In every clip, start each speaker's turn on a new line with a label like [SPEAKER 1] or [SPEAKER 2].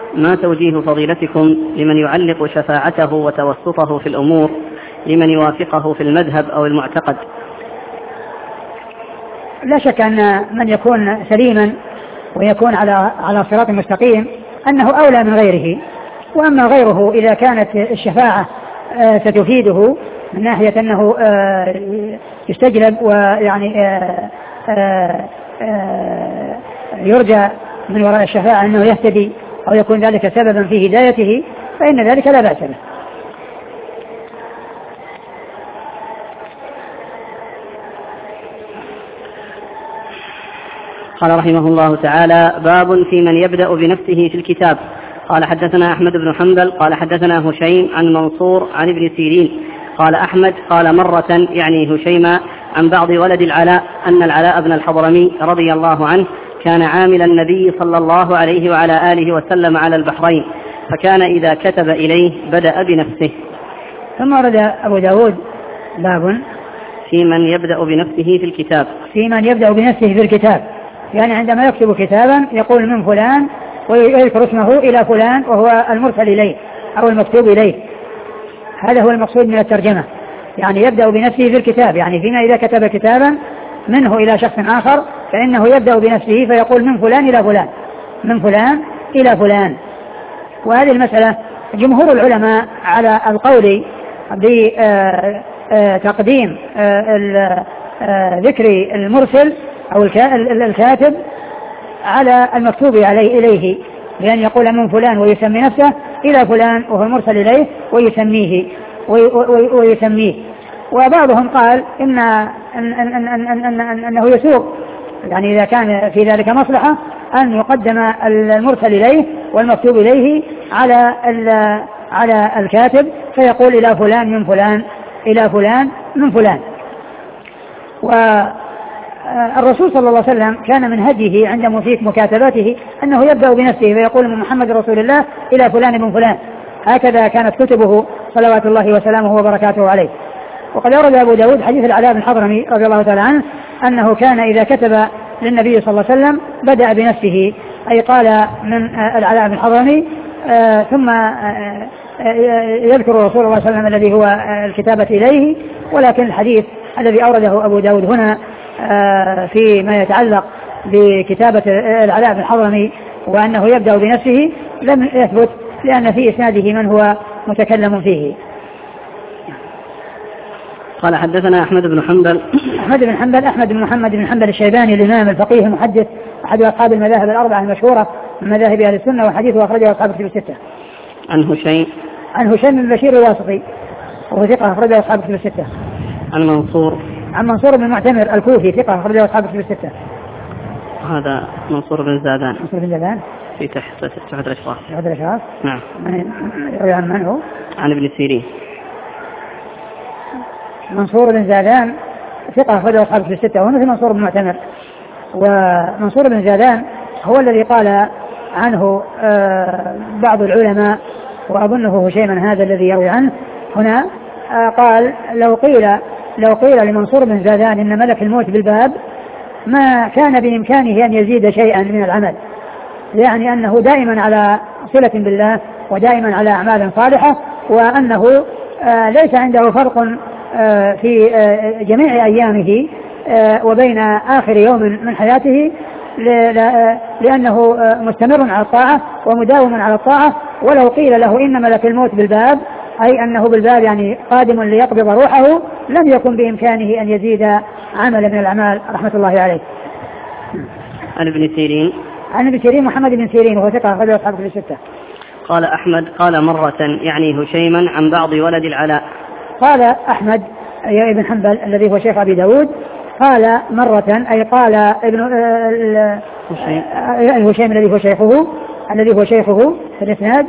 [SPEAKER 1] ما توجيه فضيلتكم لمن يعلق شفاعته وتوسطه في الأمور لمن يوافقه في المذهب أو المعتقد؟
[SPEAKER 2] لا شك أن من يكون سليما ويكون على صراط مستقيم أنه أولى من غيره. وأما غيره إذا كانت الشفاعة ستفيده من ناحية أنه يستجلب ويعني يرجى من وراء الشفاعة أنه يهتدي أو يكون ذلك سببا في هدايته فإن ذلك لا بأس به.
[SPEAKER 1] قال رحمه الله تعالى: باب في من يبدأ بنفسه في الكتاب. قال حدثنا أحمد بن حنبل قال حدثنا هشيم عن منصور عن ابن سيرين قال أحمد قال مرة يعني هشيما عن بعض ولد العلاء أن العلاء بن الحضرمي رضي الله عنه كان عامل النبي صلى الله عليه وعلى آله وسلم على البحرين، فكان إذا كتب إليه بدأ بنفسه.
[SPEAKER 2] ثم ورد أبو داود باب
[SPEAKER 1] في من يبدأ بنفسه في الكتاب.
[SPEAKER 2] في من يبدأ بنفسه في الكتاب، يعني عندما يكتب كتابا يقول من فلان ويذكر اسمه إلى فلان وهو المرسل إليه أو المكتوب إليه. هذا هو المقصود من الترجمة، يعني يبدأ بنفسه في الكتاب، يعني فيما إذا كتب كتابا منه إلى شخص آخر فإنه يبدأ بنفسه فيقول من فلان إلى فلان، من فلان إلى فلان. وهذه المسألة جمهور العلماء على القول بتقديم ذكر المرسل أو الكاتب على المكتوب عليه إليه، بأن يقول من فلان ويسمي نفسه إلى فلان وهو المرسل إليه ويسميه. وبعضهم قال أنه يسوق، يعني إذا كان في ذلك مصلحة أن يقدم المرسل إليه والمكتوب إليه على الكاتب فيقول إلى فلان من فلان إلى فلان من فلان. والرسول صلى الله عليه وسلم كان من هديه عند مكاتباته أنه يبدأ بنفسه فيقول من محمد رسول الله إلى فلان من فلان. هكذا كانت كتبه صلوات الله وسلامه وبركاته عليه. وقد أورد أبو داود حديث العلاء بن الحضرمي رضي الله تعالى عنه أنه كان إذا كتب للنبي صلى الله عليه وسلم بدأ بنفسه، أي قال من العلاء بن الحضرمي ثم يذكر رسول الله صلى الله عليه وسلم الذي هو الكتابة إليه. ولكن الحديث الذي أورده أبو داود هنا فيما يتعلق بكتابة العلاء بن الحضرمي وأنه يبدأ بنفسه لم يثبت، لأن في إسناده من هو متكلم فيه.
[SPEAKER 1] قال حدثنا أحمد بن حنبل
[SPEAKER 2] أحمد بن محمد بن حنبل الشيباني الإمام الفقيه المحدث أحد أصحاب المذاهب الأربعة المشهورة من مذاهب أهل السنة، وحديثه أخرجه أصحاب الكتب الستة. عن هشيم بن بشير الواسطي وهو ثقة أخرجه أصحاب الكتب الستة. عن منصور بن معتمر الكوفي ثقة أخرجه أصحاب الكتب الستة.
[SPEAKER 1] هذا منصور بن زادان في تحفة الأشراف.
[SPEAKER 2] نعم. من هو؟
[SPEAKER 1] عن ابن سيرين.
[SPEAKER 2] منصور بن زادان ثقة أخرجه أصحاب الكتب الستة، وهو مثل منصور بن معتمر. ومنصور بن زادان هو الذي قال عنه بعض العلماء، وأظنه هشيما هذا الذي يروي عنه هنا، قال لو قيل لمنصور بن زادان إن ملك الموت بالباب ما كان بإمكانه أن يزيد شيئا من العمل، يعني أنه دائما على صلة بالله ودائما على أعمال صالحة، وأنه ليس عنده فرق في جميع أيامه وبين آخر يوم من حياته، لأنه مستمر على الطاعة ومداوم على الطاعة. ولو قيل له إن ملك الموت بالباب أي أنه بالباب يعني قادم ليقبض روحه لم يكن بإمكانه أن يزيد عمل من الأعمال رحمة الله عليه.
[SPEAKER 1] عن ابن سيرين
[SPEAKER 2] محمد بن سيرين وهو ثقة أخرجه أصحاب الكتب الستة.
[SPEAKER 1] قال أحمد قال مرة يعني هشيما عن بعض ولد العلاء.
[SPEAKER 2] قال أحمد أي ابن حنبل الذي هو شيخ أبي داود قال مرة أي قال ابن هشيم الذي هو شيخه في الإسناد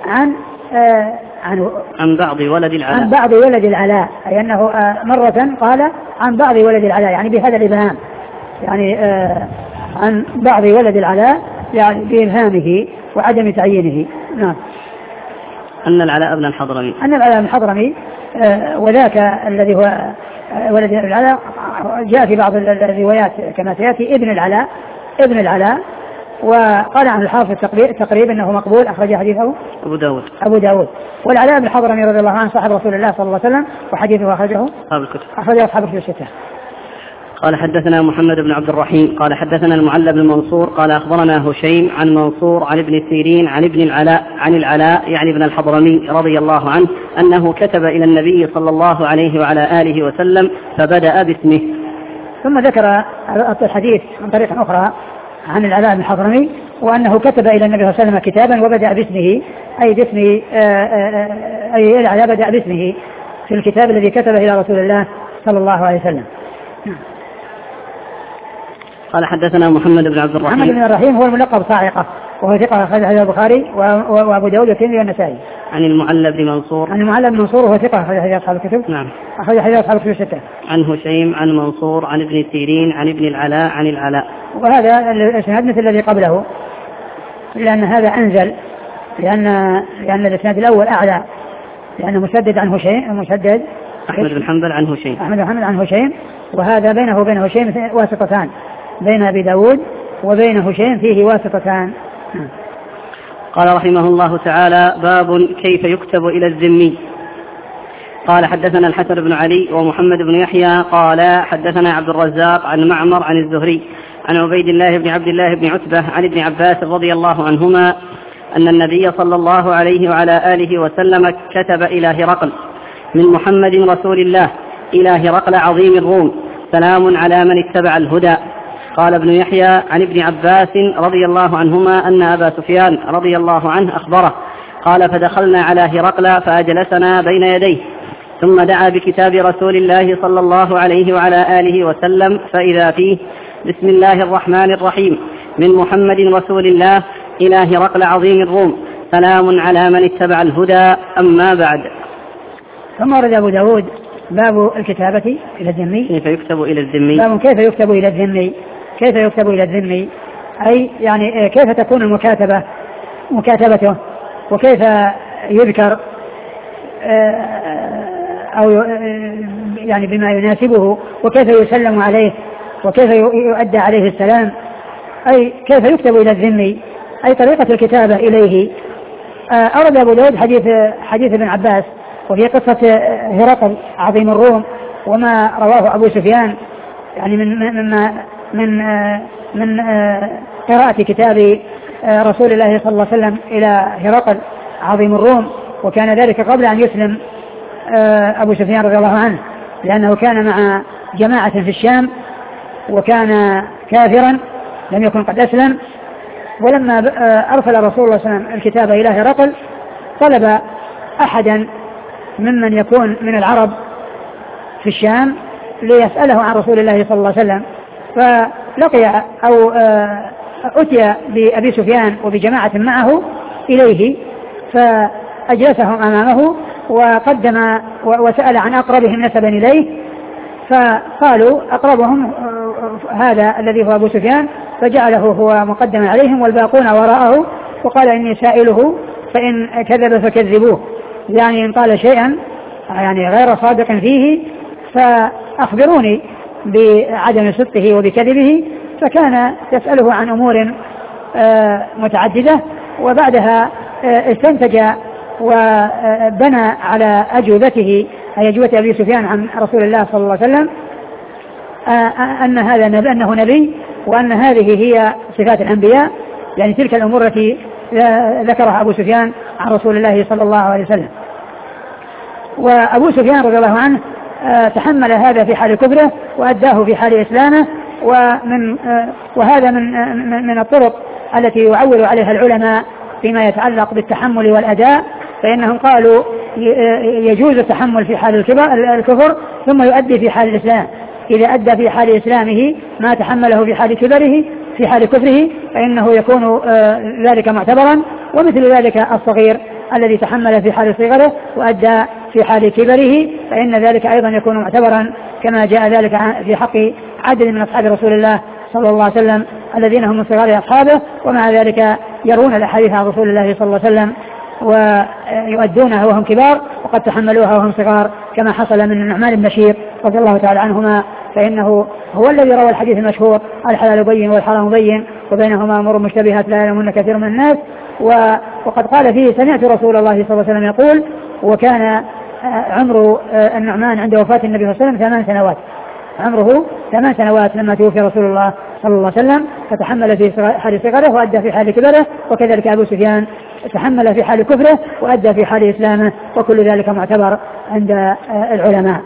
[SPEAKER 1] عن بعض ولد العلاء.
[SPEAKER 2] أي أنه مرة قال عن بعض ولد العلاء يعني بهذا الإبهام، يعني عن بعض ولد العلاء يعني بإبهامه وعدم تعيينه. نعم.
[SPEAKER 1] أن العلاء بن
[SPEAKER 2] الحضرمي وذاك الذي هو ولد العلاء جاء في بعض الروايات كما سيأتي ابن العلاء وقال عن الحافظ تقريبا أنه مقبول، أخرج حديثه أبو داود. والعلاء بن الحضرمي رضي الله عنه صاحب رسول الله صلى الله عليه وسلم، وحديثه أخرجه أصحاب الكتب الستة.
[SPEAKER 1] قال حدثنا محمد بن عبد الرحيم قال حدثنا المعلى بن منصور قال أخبرنا هشيم عن منصور عن ابن سيرين عن ابن العلاء يعني ابن الحضرمي رضي الله عنه أنه كتب إلى النبي صلى الله عليه وعلى آله وسلم فبدأ باسمه.
[SPEAKER 2] ثم ذكر الحديث من طريق أخرى عن العلاء بن الحضرمي وأنه كتب إلى النبي صلى الله عليه وسلم كتابا وبدأ باسمه، أي باسم أي العلاء بدأ باسمه في الكتاب الذي كتبه إلى رسول الله صلى الله عليه وسلم.
[SPEAKER 1] قال حدثنا محمد بن عبد الرحيم.
[SPEAKER 2] محمد بن الرحيم هو الملقب صاعقة، وهو ثقة أخرج حديث البخاري وأبو داود والترمذي والنسائي.
[SPEAKER 1] عن المعلى بن منصور
[SPEAKER 2] وهو ثقة أخرج حديث أصحاب الكتب.
[SPEAKER 1] نعم.
[SPEAKER 2] أخرج حديث أصحاب الكتب الستة.
[SPEAKER 1] عن هشيم عن منصور عن ابن سيرين عن ابن العلاء عن العلاء.
[SPEAKER 2] وهذا الإسناد مثل الذي قبله، لأن هذا أنزل، لأن الإسناد الأول أعلى، لأنه مسدد عن هشيم،
[SPEAKER 1] أحمد بن حنبل
[SPEAKER 2] عن هشيم، وهذا بينه وبين هشيم واسطتان، بين أبي داود وبين هشيم فيه واسطتان.
[SPEAKER 1] قال رحمه الله تعالى: باب كيف يكتب إلى الذمي. قال حدثنا الحسن بن علي ومحمد بن يحيى قال حدثنا عبد الرزاق عن معمر عن الزهري عن عبيد الله بن عبد الله بن عتبة عن ابن عباس رضي الله عنهما أن النبي صلى الله عليه وعلى آله وسلم كتب إلى هرقل من محمد رسول الله إلى هرقل عظيم الروم: سلام على من اتبع الهدى. قال ابن يحيى عن ابن عباس رضي الله عنهما أن أبا سفيان رضي الله عنه أخبره قال: فدخلنا على هرقل فأجلسنا بين يديه، ثم دعا بكتاب رسول الله صلى الله عليه وعلى آله وسلم فإذا فيه: بسم الله الرحمن الرحيم، من محمد رسول الله إلى هرقل عظيم الروم: سلام على من اتبع الهدى، أما بعد.
[SPEAKER 2] ثم ورد أبو داود باب الكتابة إلى الذمي.
[SPEAKER 1] كيف يكتب إلى الذمي؟
[SPEAKER 2] باب كيف يكتب إلى الذمي. كيف يكتب إلى الذمي، أي يعني كيف تكون مكاتبته، وكيف يذكر أو يعني بما يناسبه، وكيف يسلم عليه، وكيف يؤدى عليه السلام، أي كيف يكتب إلى الذمي، أي طريقة الكتابة إليه. أورد أبو داود حديث ابن عباس وهي قصة هرقل عظيم الروم، وما رواه أبو سفيان يعني من قراءة كتاب رسول الله صلى الله عليه وسلم إلى هرقل عظيم الروم، وكان ذلك قبل أن يسلم أبو سفيان رضي الله عنه، لأنه كان مع جماعة في الشام وكان كافرا لم يكن قد أسلم. ولما أرسل رسول الله صلى الله عليه وسلم الكتاب إلى هرقل طلب أحدا ممن يكون من العرب في الشام ليسأله عن رسول الله صلى الله عليه وسلم، فلقي أو أتي بأبي سفيان وبجماعة معه إليه، فأجلسهم أمامه وقدم وسأل عن أقربهم نسبا إليه، فقالوا أقربهم هذا الذي هو أبو سفيان، فجعله هو مقدما عليهم والباقون وراءه، وقال: إني سائله فإن كذب فكذبوه، يعني إن قال شيئا يعني غير صادق فيه فأخبروني بعدم صدقه وبكذبه. فكان يسأله عن أمور متعددة، وبعدها استنتج وبنى على أجوبته أي أجوبة أبي سفيان عن رسول الله صلى الله عليه وسلم أنه نبي، وأن هذه هي صفات الأنبياء، يعني تلك الأمور التي ذكرها أبو سفيان عن رسول الله صلى الله عليه وسلم. وأبو سفيان رضي الله عنه تحمل هذا في حال كبره وأداه في حال إسلامه، وهذا من الطرق التي يعول عليها العلماء فيما يتعلق بالتحمل والأداء، فإنهم قالوا يجوز التحمل في حال الكفر ثم يؤدي في حال الإسلام. إذا أدى في حال إسلامه ما تحمله في حال كبره في حال كفره فإنه يكون ذلك معتبرا، ومثل ذلك الصغير الذي تحمل في حال صغره وأدى في حال كبره فإن ذلك أيضا يكون معتبرا، كما جاء ذلك في حق عدد من أصحاب رسول الله صلى الله عليه وسلم الذين هم من صغار أصحابه، ومع ذلك يرون الأحاديث عن رسول الله صلى الله عليه وسلم ويؤدونها وهم كبار وقد تحملوها وهم صغار، كما حصل من النعمان بن بشير رضي الله تعالى عنهما، فإنه هو الذي روى الحديث المشهور: الحلال بين والحرام بين وبينهما أمور مشتبهات لا يعلمهن كثير من الناس. وقد قال فيه: سمعت رسول الله صلى الله عليه وسلم يقول. وكان عمر النعمان عند وفاة النبي صلى الله عليه وسلم 8 سنوات، عمره 8 سنوات لما توفي رسول الله صلى الله عليه وسلم، فتحمل في حال صغره وأدى في حال كبره، وكذلك أبو سفيان تحمل في حال كفره وأدى في حال إسلامه، وكل ذلك معتبر عند العلماء.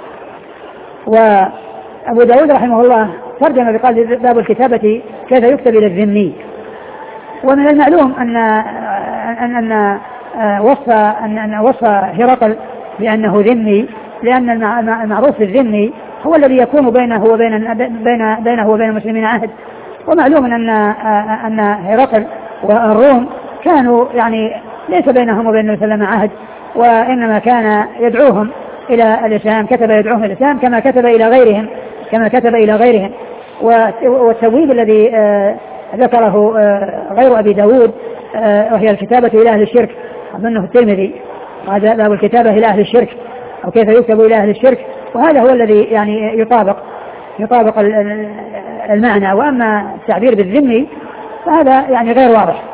[SPEAKER 2] وأبو داود رحمه الله ترجم بقال باب الكتابة كيف يكتب إلى الذمي. ومن المعلوم أن وصف هرقل بأنه ذمي، لأن المعروف في الذمي هو الذي يكون بينه وبين المسلمين عهد. ومعلوم أن هرقل والروم كانوا يعني ليس بينهم وبين النبي صلى الله عليه وسلم عهد، وإنما كان يدعوهم إلى الإسلام، كتب يدعوهم إلى الإسلام كما كتب إلى غيرهم. والتبويب الذي ذكره غير أبي داود وهي الكتابة إلى أهل الشرك، أظنه الترمذي، هذا باب الكتابة إلى أهل الشرك أو كيف يكتب إلى أهل الشرك، وهذا هو الذي يعني يطابق المعنى. وأما التعبير بالذمي فهذا يعني غير واضح.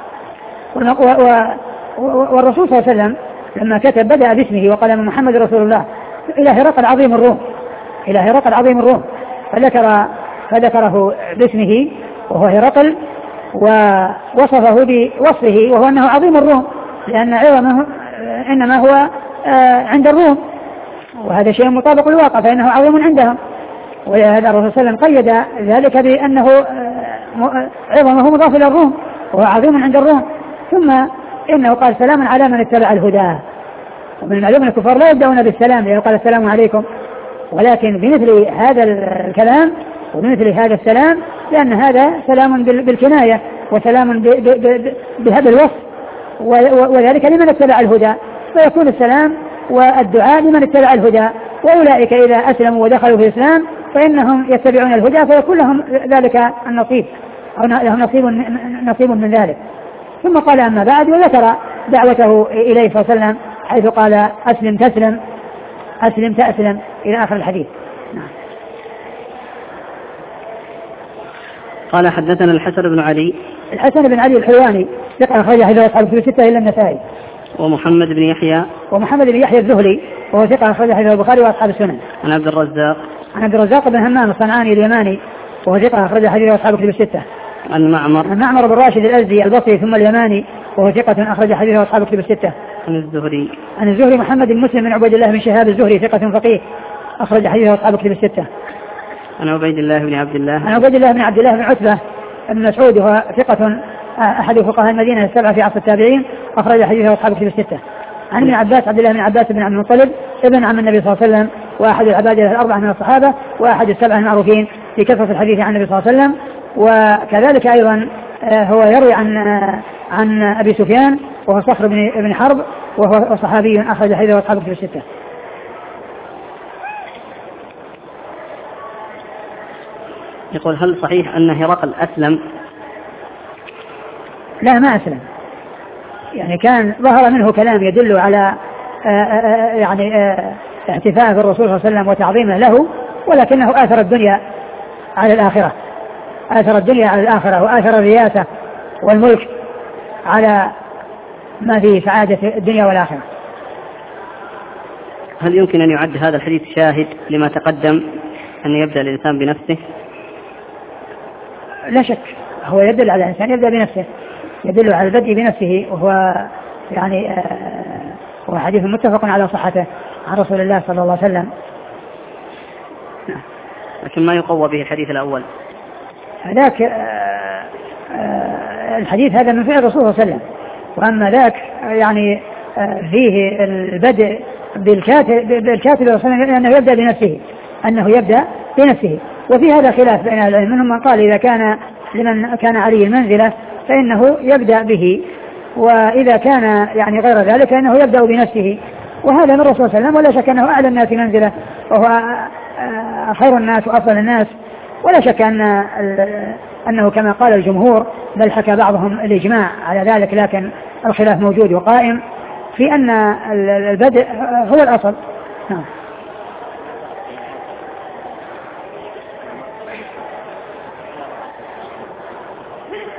[SPEAKER 2] والرسول صلى الله عليه وسلم لما كتب بدأ باسمه وقال: من محمد رسول الله إلى هرقل عظيم الروم، فذكره باسمه وهو هرقل، ووصفه بوصفه وهو أنه عظيم الروم، لأن عظمه إنما هو عند الروم، وهذا شيء مطابق للواقع، فإنه عظيم عندهم. ولهذا الرسول صلى الله عليه وسلم قيد ذلك بأنه عظمه مضاف إلى الروم وهو عظيم عند الروم. ثم إنه قال: سلام على من اتبع الهدى. ومن المعلوم أن الكفار لا يبدأون بالسلام، لأنه قال: السلام عليكم، ولكن بمثل هذا الكلام وبمثل هذا السلام، لأن هذا سلام بالكناية وسلام بهذا الوصف، وذلك لمن اتبع الهدى، فيكون السلام والدعاء لمن اتبع الهدى. وأولئك إذا أسلموا ودخلوا في الإسلام فإنهم يتبعون الهدى، فيكون لهم ذلك النصيب أو لهم نصيب من ذلك. ثم قال: أما بعد، وذكر دعوته إليه صلى الله عليه وسلم حيث قال: أسلم تسلم، أسلم تأسلم، إلى آخر الحديث.
[SPEAKER 1] قال: حدثنا الحسن بن علي
[SPEAKER 2] الحلواني ثقة أخرج حديثه أصحاب الكتب الستة إلا النسائي.
[SPEAKER 1] ومحمد بن يحيى
[SPEAKER 2] الذهلي وهو ثقة أخرج حديثه البخاري وأصحاب السنن.
[SPEAKER 1] عن عبد الرزاق
[SPEAKER 2] بن همام الصنعاني اليماني وهو ثقة أخرج حديثه أصحاب الكتب الستة.
[SPEAKER 1] عن معمر
[SPEAKER 2] بن راشد الأزدي البصري ثم اليماني وهو ثقة أخرج حديثه أصحاب الكتب الستة. عن الزهري محمد بن مسلم بن عبيد الله بن شهاب الزهري ثقة فقيه أخرج حديثه أصحاب الكتب الستة.
[SPEAKER 1] عن عبيد الله بن عبد الله
[SPEAKER 2] بن عتبة بن مسعود وهو ثقة أحد فقهاء المدينة السبعة في عصر التابعين أخرج حديثه أصحاب الكتب الستة. عن ابن عباس عبد الله بن عباس بن عبد المطلب ابن عم النبي صلى الله عليه وسلم وأحد العبادة الأربعة من الصحابة وأحد السبعة المعروفين في كثرة الحديث عن النبي صلى الله عليه وسلم. وكذلك أيضا هو يروي عن أبي سفيان وهو صخر بن حرب وهو صحابي أخرج حديثه أصحاب الكتب الستة.
[SPEAKER 1] يقول: هل صحيح أن هرقل أسلم؟
[SPEAKER 2] لا، ما أسلم، يعني كان ظهر منه كلام يدل على احتفاء بالرسول صلى الله عليه وسلم وتعظيمه له، ولكنه آثر الدنيا على الآخرة وآثر الرياسة والملك على ما في سعادة الدنيا والآخرة.
[SPEAKER 1] هل يمكن أن يعد هذا الحديث شاهد لما تقدم أن يبدأ الإنسان بنفسه؟
[SPEAKER 2] لا شك، هو يدل على الإنسان يبدأ بنفسه، يدل على البدء بنفسه، وهو يعني هو حديث متفق على صحته عن رسول الله صلى الله عليه وسلم.
[SPEAKER 1] لكن ما يقوى به الحديث الأول،
[SPEAKER 2] ذاك الحديث هذا من فعل الرسول صلى الله عليه وسلم، وأما ذاك يعني فيه البدء بالكاتب أنه يبدأ بنفسه، وفي هذا خلاف بين العلم، منهم من قال إذا كان لمن كان عليه المنزلة فإنه يبدأ به، وإذا كان يعني غير ذلك فإنه يبدأ بنفسه، وهذا من الرسول صلى الله عليه وسلم، ولا شك أنه أعلى الناس منزلة وهو خير الناس وأفضل الناس، ولا شك أنه كما قال الجمهور، بل حكى بعضهم الإجماع على ذلك، لكن الخلاف موجود وقائم في أن البدء هو الأصل.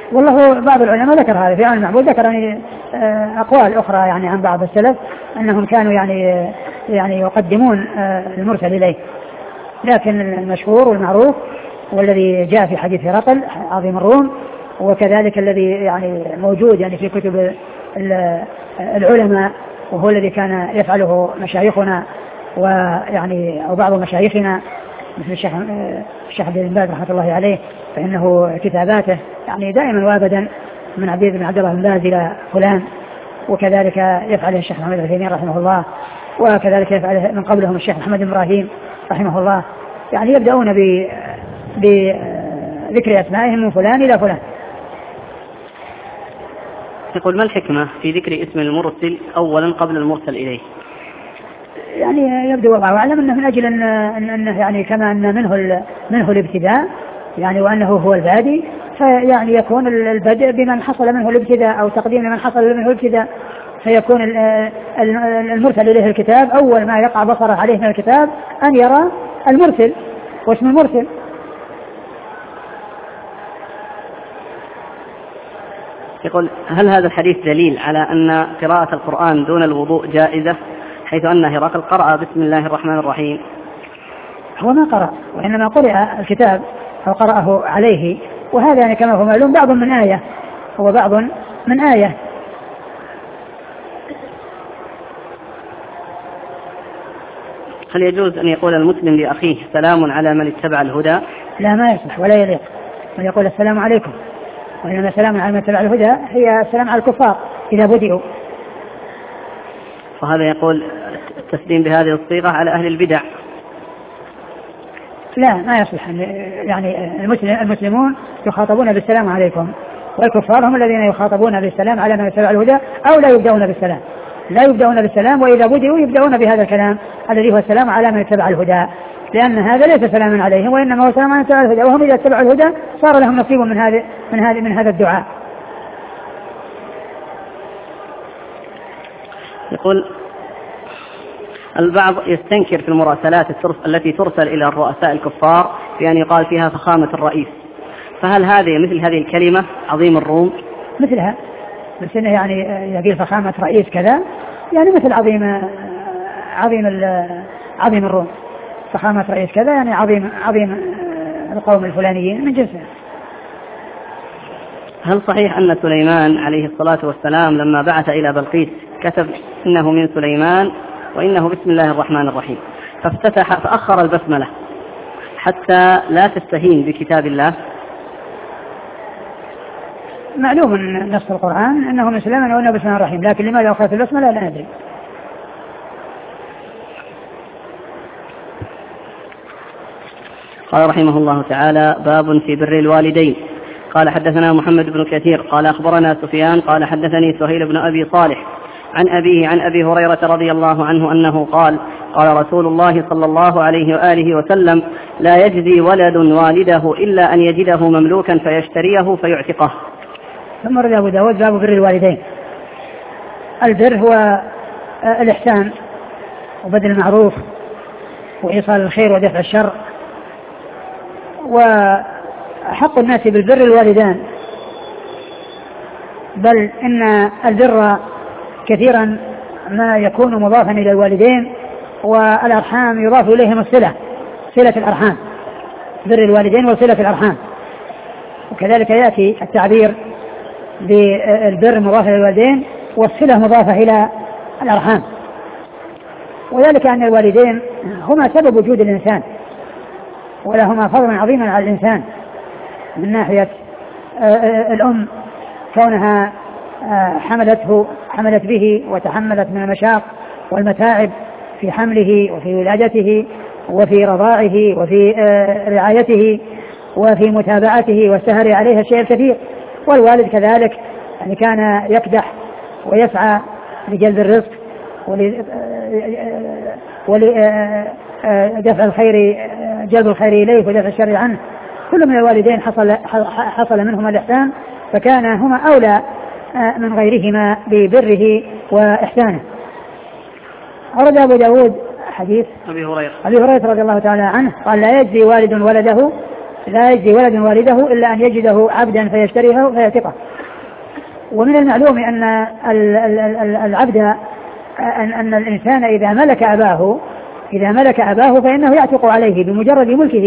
[SPEAKER 2] والله بعض العلماء ذكر هذا في عون المعبود، ذكر يعني أقوال أخرى يعني عن بعض السلف أنهم كانوا يعني يقدمون المرسل إليه، لكن المشهور والمعروف والذي جاء في حديث هرقل عظيم الروم، وكذلك الذي يعني موجود يعني في كتب العلماء، وهو الذي كان يفعله مشايخنا ويعني أو بعض مشايخنا مثل الشيخ عبد الباز رحمة الله عليه، فإنه كتاباته يعني دائما وابدا من عبيد بن عبد الله بن باز إلى فلان، وكذلك يفعله الشيخ محمد العثيمين رحمه الله، وكذلك يفعله من قبلهم الشيخ محمد بن إبراهيم رحمه الله، يعني يبدأون بذكر أسمائهم من فلان إلى فلان.
[SPEAKER 1] يقول ما الحكمة في ذكر اسم المرسل أولا قبل المرسل إليه؟
[SPEAKER 2] يعني يبدو والله أعلم أنه من أجل أنه يعني كما أن منه الابتداء يعني وأنه هو البادي، فيعني يكون البدء بمن حصل منه الابتداء أو تقديم من حصل منه الابتداء، فيكون المرسل إليه الكتاب أول ما يقع بصره عليه من الكتاب أن يرى المرسل واسم المرسل.
[SPEAKER 1] يقول هل هذا الحديث دليل على أن قراءة القرآن دون الوضوء جائزة، حيث أن هرقل قرأ بسم الله الرحمن الرحيم؟
[SPEAKER 2] هو ما قرأ، وإنما قرأ الكتاب أو قرأه عليه، وهذا يعني كما هو معلوم بعض من آية، هو بعض من آية.
[SPEAKER 1] هل يجوز أن يقول المسلم لأخيه سلام على من اتبع الهدى؟
[SPEAKER 2] لا، ما يصلح ولا يليق أن يقول السلام عليكم، وإنما السلام على من اتبع الهدى هي السلام على الكفار إذا بدئوا.
[SPEAKER 1] وهذا يقول التسليم بهذه الصيغة على أهل البدع.
[SPEAKER 2] لا، ما يصلح، يعني المسلمون يخاطبون بالسلام عليكم، والكفار هم الذين يخاطبون بالسلام على من اتبع الهدى، أو لا يبدأون بالسلام، لا يبدأون بالسلام، وإذا بدئوا يبدأون بهذا الكلام الذي هو السلام على من اتبع الهدى، لأن هذا ليس سلاما عليهم، وإنما هو سلام على من اتبع الهدى، وهم إذا اتبعوا الهدى صار لهم نصيب من هذا الدعاء.
[SPEAKER 1] يقول البعض يستنكر في المراسلات التي ترسل إلى الرؤساء الكفار بأن يقال فيها فخامة الرئيس، فهل هذه مثل هذه الكلمة عظيم الروم؟
[SPEAKER 2] مثلها، بس إنه يعني يقول فخامة رئيس كذا، يعني مثل عظيم الروم، فخامة رئيس كذا يعني عظيم القوم الفلانيين من جنسه.
[SPEAKER 1] هل صحيح أن سليمان عليه الصلاة والسلام لما بعث إلى بلقيس كتب إنه من سليمان وإنه بسم الله الرحمن الرحيم، فأخر البسملة حتى لا تستهين بكتاب الله؟
[SPEAKER 2] معلوم من نص القرآن أنه من سليمان وإنه بسم الله الرحيم، لكن لماذا أخرت البسملة لا ندري.
[SPEAKER 1] قال رحمه الله تعالى باب في بر الوالدين. قال حدثنا محمد بن كثير قال أخبرنا سفيان قال حدثني سهيل بن أبي صالح عن أبيه عن أبي هريرة رضي الله عنه أنه قال رسول الله صلى الله عليه وآله وسلم لا يجزي ولد والده إلا أن يجده مملوكا فيشتريه فيعتقه.
[SPEAKER 2] ثم رد أبو داود باب بر الوالدين. البر هو الإحسان وبذل المعروف وإيصال الخير ودفع الشر، وحق الناس بالبر الوالدان، بل إن البر كثيرا ما يكون مضافا إلى الوالدين، والأرحام يضاف إليهم الصلة، صلة الأرحام، بر الوالدين وصلة الأرحام، وكذلك يأتي التعبير بالبر مضافة إلى الوالدين والصلة مضافة إلى الأرحام، وذلك أن الوالدين هما سبب وجود الإنسان، ولهما فضل عظيم على الإنسان من ناحية الأم كونها حملت به وتحملت من المشاق والمتاعب في حمله وفي ولادته وفي رضاعه وفي رعايته وفي متابعته والسهر عليها الشيء الكثير. والوالد كذلك يعني كان يكدح ويسعى لجلب الرزق ولدفع الخير، جلب الخير إليه ودفع الشر عنه. كل من الوالدين حصل منهما الإحسان، فكان هما أولى من غيرهما ببره وإحسانه. أورد أبو داود حديث أبي هريرة رضي الله تعالى عنه قال لا يجزي والد ولده لا يجزي ولد والده إلا أن يجده عبدا فيشتريه فيعتقه. ومن المعلوم أن العبد أن الإنسان إذا ملك أباه فإنه يعتق عليه بمجرد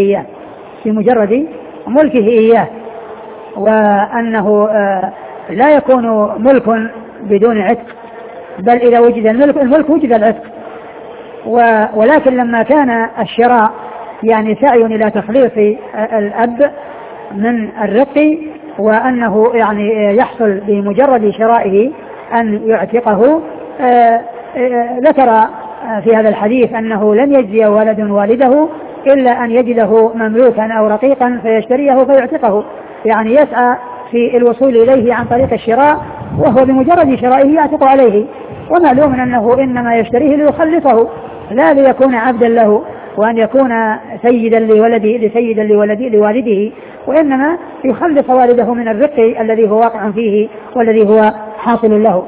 [SPEAKER 2] ملكه إياه، وأنه لا يكون ملك بدون عتق، بل إذا وجد الملك وجد العتق. ولكن لما كان الشراء يعني سعي إلى تخليص الأب من الرق، وأنه يعني يحصل بمجرد شرائه أن يعتقه، ذكر في هذا الحديث أنه لن يجزي ولد والده إلا أن يجده مملوكا أو رقيقا فيشتريه فيعتقه، يعني يسعى في الوصول إليه عن طريق الشراء، وهو بمجرد شرائه يعتق عليه. ومعلوم أنه إنما يشتريه ليخلصه لا ليكون عبدا له وأن يكون سيدا لوالده، وإنما يخلص والده من الرق الذي هو واقع فيه والذي هو حاصل له.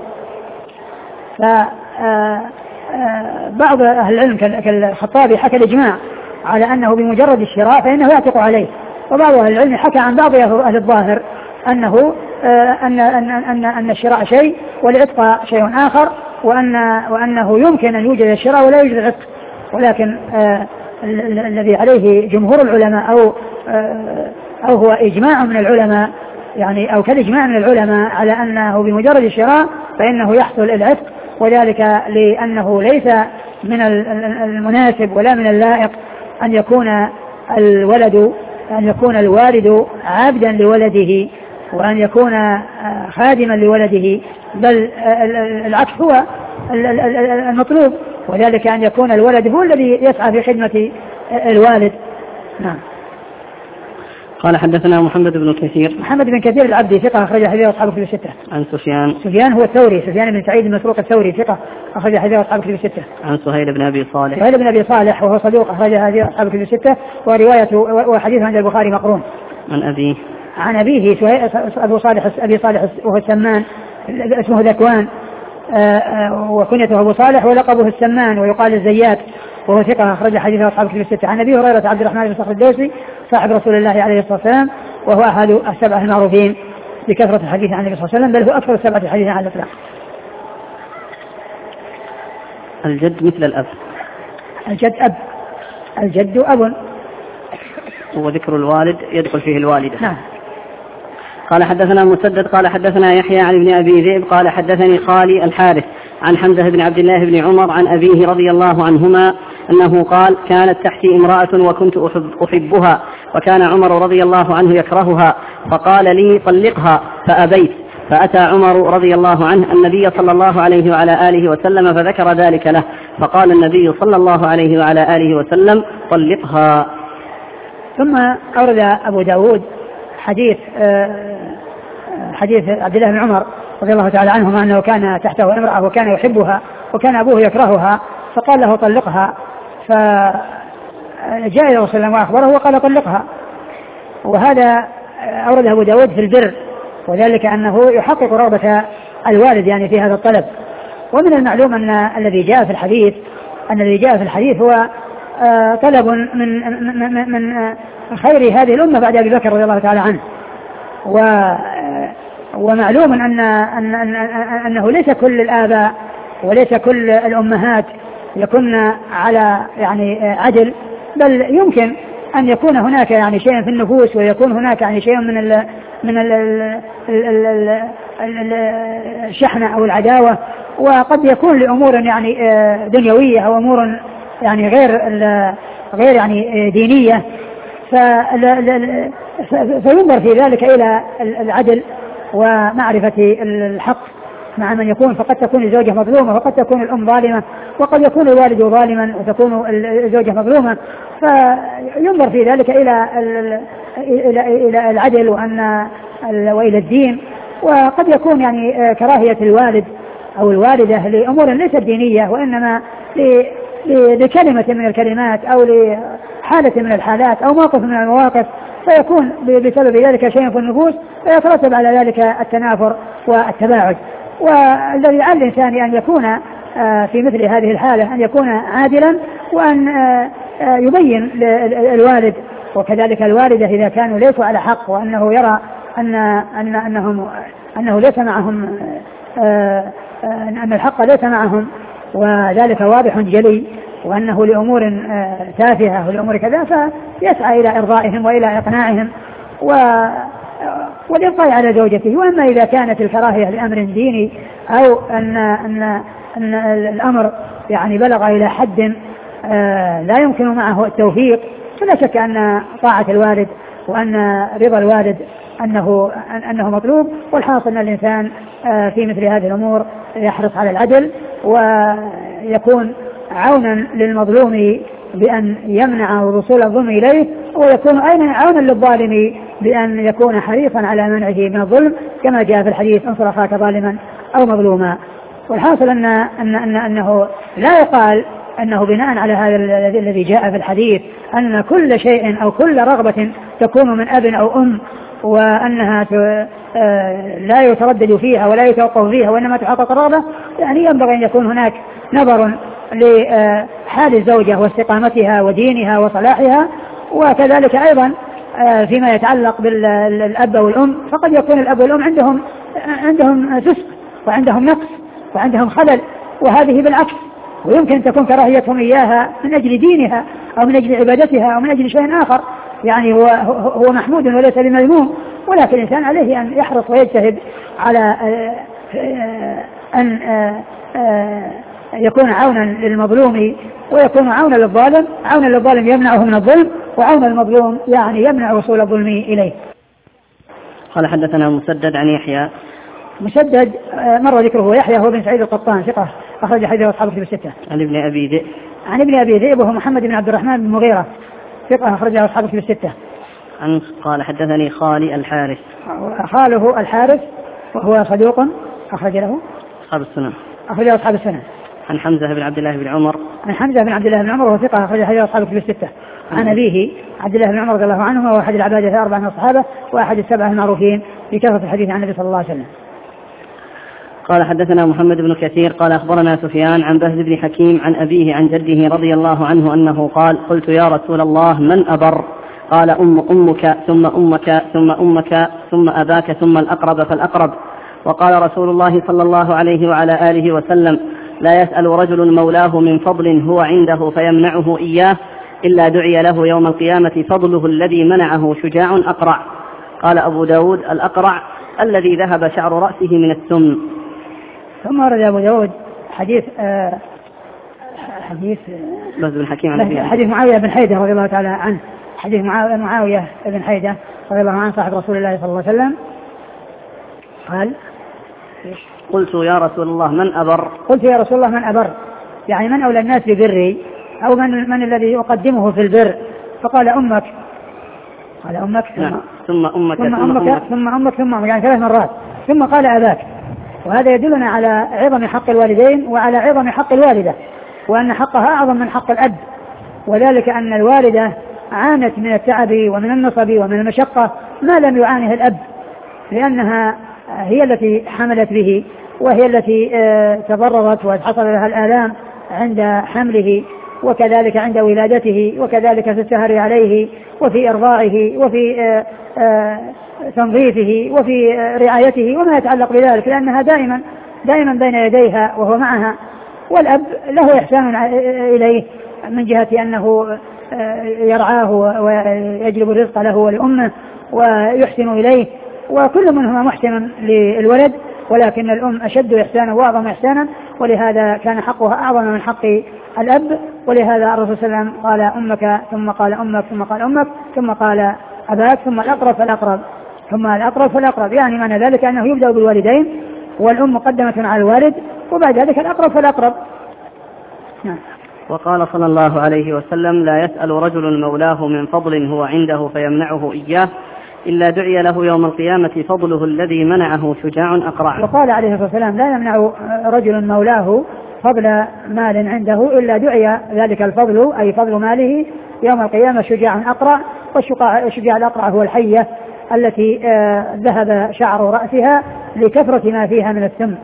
[SPEAKER 2] بعض أهل العلم كالخطابي حكى الإجماع على أنه بمجرد الشراء فإنه يعتق عليه، وبعض أهل العلم حكى عن بعض أهل الظاهر أنه أن الشراء شيء والعتق شيء آخر، وأنه يمكن أن يوجد الشراء ولا يوجد العتق. ولكن الذي عليه جمهور العلماء أو هو إجماع من العلماء، يعني أو كالإجماع من العلماء على أنه بمجرد الشراء فإنه يحصل العتق، وذلك لأنه ليس من المناسب ولا من اللائق أن يكون الوالد عبدا لولده وأن يكون خادما لولده، بل العكس هو المطلوب، وذلك أن يكون الولد هو الذي يسعى في خدمة الوالد. نعم.
[SPEAKER 1] قال حدثنا محمد بن كثير
[SPEAKER 2] العبدي ثقة أخرج حديث أصحاب الكتب الستة.
[SPEAKER 1] عن
[SPEAKER 2] سفيان هو الثوري، سفيان بن سعيد بن مسروق الثوري ثقة أخرج حديث أصحاب الكتب الستة.
[SPEAKER 1] عن سهيل بن أبي صالح وهو صدوق أخرج حديث أصحاب الكتب الستة، وروايته وحديثه عند البخاري مقرون. عن أبيه أبي صالح وهو السمان، اسمه ذكوان، وكنيته أبو صالح ولقبه السمان ويقال الزيات، وهو ثقة أخرج حديث أصحاب الكتب الستة. عن أبي هريرة عبد الرحمن بن صخر الدوسي صاحب رسول الله عليه الصلاة والسلام، وهو أحد السبعة المعروفين بكثرة الحديث عن النبي صلى الله عليه وسلم، بل هو أكثر السبعة الحديث عن الإطلاق. الجد مثل الأب.
[SPEAKER 2] الجد أب،
[SPEAKER 1] وذكر الوالد يدخل فيه الوالدة.
[SPEAKER 2] نعم.
[SPEAKER 1] قال حدثنا مسدد قال حدثنا يحيى عن ابن أبي ذئب قال حدثني خالي الحارث عن حمزة بن عبد الله بن عمر عن أبيه رضي الله عنهما أنه قال: كانت تحتي امرأة وكنت أحبها، وكان عمر رضي الله عنه يكرهها، فقال لي: طلقها، فأبيت، فأتى عمر رضي الله عنه النبي صلى الله عليه وعلى آله وسلم فذكر ذلك له، فقال النبي صلى الله عليه وعلى آله وسلم: طلقها.
[SPEAKER 2] ثم أورد أبو داود حديث عبد الله بن عمر رضي الله تعالى عنهما أنه كان تحته امرأة وكان يحبها وكان أبوه يكرهها، فقال له: طلقها، فجاء إلى رسول الله وأخبره وقال: طلقها. وهذا أورده أبو داود في البر، وذلك أنه يحقق رغبة الوالد يعني في هذا الطلب. ومن المعلوم أن الذي جاء في الحديث هو طلب من خير هذه الأمة بعد أبي بكر رضي الله تعالى عنه. ومعلوم أنه ليس كل الآباء وليس كل الأمهات يكون على يعني عدل، بل يمكن أن يكون هناك يعني شيء في النفوس، ويكون هناك يعني شيء من الشحنة أو العداوة، وقد يكون لأمور يعني دنيوية أو أمور يعني غير يعني دينية، فينظر في ذلك إلى العدل ومعرفة الحق مع من يكون. فقد تكون الزوجة مظلومة، وقد تكون الأم ظالمة، وقد يكون الوالد ظالما وتكون الزوجة مظلومة، فينظر في ذلك إلى العدل وإلى الدين. وقد يكون يعني كراهية الوالد أو الوالدة لأمور ليست دينية، وإنما لكلمة من الكلمات أو لحالة من الحالات أو موقف من المواقف، فيكون بسبب ذلك شيء في النفوس، فيترتب على ذلك التنافر والتباعد. والذي على الإنسان أن يكون في مثل هذه الحالة أن يكون عادلا، وأن يبين للوالد وكذلك الوالدة إذا كانوا ليسوا على حق وأنه يرى أنه ليس معهم أن الحق ليس معهم وذلك واضح جلي وأنه لأمور تافهة ولأمور كذا فيسعى إلى إرضائهم وإلى إقناعهم والإبقاء على زوجته. وأما إذا كانت الكراهية لأمر ديني أو أن الأمر يعني بلغ إلى حد لا يمكن معه التوفيق فلا شك أن طاعة الوالد وأن رضا الوالد أنه مطلوب. والحاصل أن الإنسان في مثل هذه الأمور يحرص على العدل ويكون عونا للمظلوم بأن يمنع وصول الظلم إليه ويكون أيضا عونا للظالم بأن يكون حريصا على منعه من الظلم كما جاء في الحديث انصر أخاك ظالما أو مظلوما. والحاصل أنه لا يقال أنه بناء على هذا الذي جاء في الحديث أن كل شيء أو كل رغبة تكون من أب أو أم وأنها لا يتردد فيها ولا يتوقف فيها وإنما تحقق الرغبة. يعني ينبغي أن يكون هناك نظر لحال الزوجة واستقامتها ودينها وصلاحها. وكذلك أيضا فيما يتعلق بالأب والأم فقد يكون الأب والأم عندهم فسق وعندهم نقص وعندهم خلل وهذه بالعكس ويمكن تكون كراهيتهم إياها من أجل دينها أو من أجل عبادتها أو من أجل شيء آخر. يعني هو محمود وليس بمذموم ولكن الإنسان عليه أن يحرص ويجتهد على أن يكون عونا للمظلوم ويكون عونا للظالم. عونا للظالم يمنعه من الظلم وعونا المظلوم يعني يمنع وصول الظلم إليه.
[SPEAKER 1] قال حدثنا مسدد عن يحيى.
[SPEAKER 2] مسدد مر ذكره يحيى هو بن سعيد القطان ثقة أخرج حديثه أصحاب الكتب الستة.
[SPEAKER 1] عن ابن أبي ذئب وهو محمد بن عبد الرحمن بن مغيرة ثقة أخرجه أصحاب الكتب الستة. قال حدثني خالي الحارث.
[SPEAKER 2] خاله الحارث وهو صدوق أخرج له
[SPEAKER 1] أصحاب السنن.
[SPEAKER 2] أخرجه أصحاب السنن.
[SPEAKER 1] عن حمزة بن عبد الله بن عمر.
[SPEAKER 2] عن حمزة بن عبد الله بن عمر وهو ثقة أخرج حديث أصحاب الكتب الستة. عن أبيه عبد الله بن عمر رضي الله عنه وهو أحد العبادة الأربعة من الصحابة وأحد السبعة المعروفين بكثرة الحديث عن النبي صلى الله عليه وسلم.
[SPEAKER 1] قال حدثنا محمد بن كثير قال أخبرنا سفيان عن بهز بن حكيم عن أبيه عن جده رضي الله عنه أنه قال قلت يا رسول الله من أبر؟ قال أمك ثم أمك ثم أمك ثم أباك ثم الأقرب فالأقرب. وقال رسول الله صلى الله عليه وعلى آله وسلم لا يسأل رجل مولاه من فضل هو عنده فيمنعه إياه إلا دعي له يوم القيامة فضله الذي منعه شجاع أقرع. قال أبو داود الأقرع الذي ذهب شعر رأسه من السم.
[SPEAKER 2] ثم ورد أبو داود حديث
[SPEAKER 1] بهز بن حكيم
[SPEAKER 2] حديث معاوية بن حيدة رضي الله تعالى عنه. حديث معاوية بن حيدة رضي الله عنه صاحب رسول الله صلى الله عليه وسلم قال
[SPEAKER 1] قلت يا رسول الله من أبر؟
[SPEAKER 2] قلت يا رسول الله من أبر يعني من أولى الناس ببري أو من الذي يقدمه في البر؟ فقال أمك. قال أمك
[SPEAKER 1] ثم أمك
[SPEAKER 2] ثم أمك يعني 3 مرات ثم قال أباك. وهذا يدلنا على عظم حق الوالدين وعلى عظم حق الوالدة وأن حقها أعظم من حق الأب. وذلك أن الوالدة عانت من التعب ومن النصب ومن المشقة ما لم يعانه الأب لأنها هي التي حملت به وهي التي تضررت وحصل لها الآلام عند حمله وكذلك عند ولادته وكذلك في السهر عليه وفي إرضاعه وفي تنظيفه وفي رعايته وما يتعلق بذلك لأنها دائما بين يديها وهو معها. والأب له إحسان إليه من جهة أنه يرعاه ويجلب الرزق له ولأمه ويحسن إليه وكل منهما محسن للولد ولكن الأم أشد إحسانا وأعظم إحسانا ولهذا كان حقها أعظم من حق الأب. ولهذا الرسول صلى الله عليه وسلم قال أمك ثم قال أمك ثم قال أمك ثم قال أباك ثم الأقرب فالأقرب ثم الأقرب فالأقرب. يعني معنى ذلك أنه يبدأ بالوالدين والأم مقدمة على الوالد وبعد ذلك الأقرب فالأقرب.
[SPEAKER 1] وقال صلى الله عليه وسلم لا يسأل رجل مولاه من فضل هو عنده فيمنعه إياه إلا دعي له يوم القيامة فضله الذي منعه شجاع أقرع.
[SPEAKER 2] وقال عليه الصلاة والسلام لا يمنع رجل مولاه فضل مال عنده إلا دعي ذلك الفضل أي فضل ماله يوم القيامة شجاع أقرع. والشجاع الأقرع هو الحية التي ذهب شعر رأسها لكثرة ما فيها من السم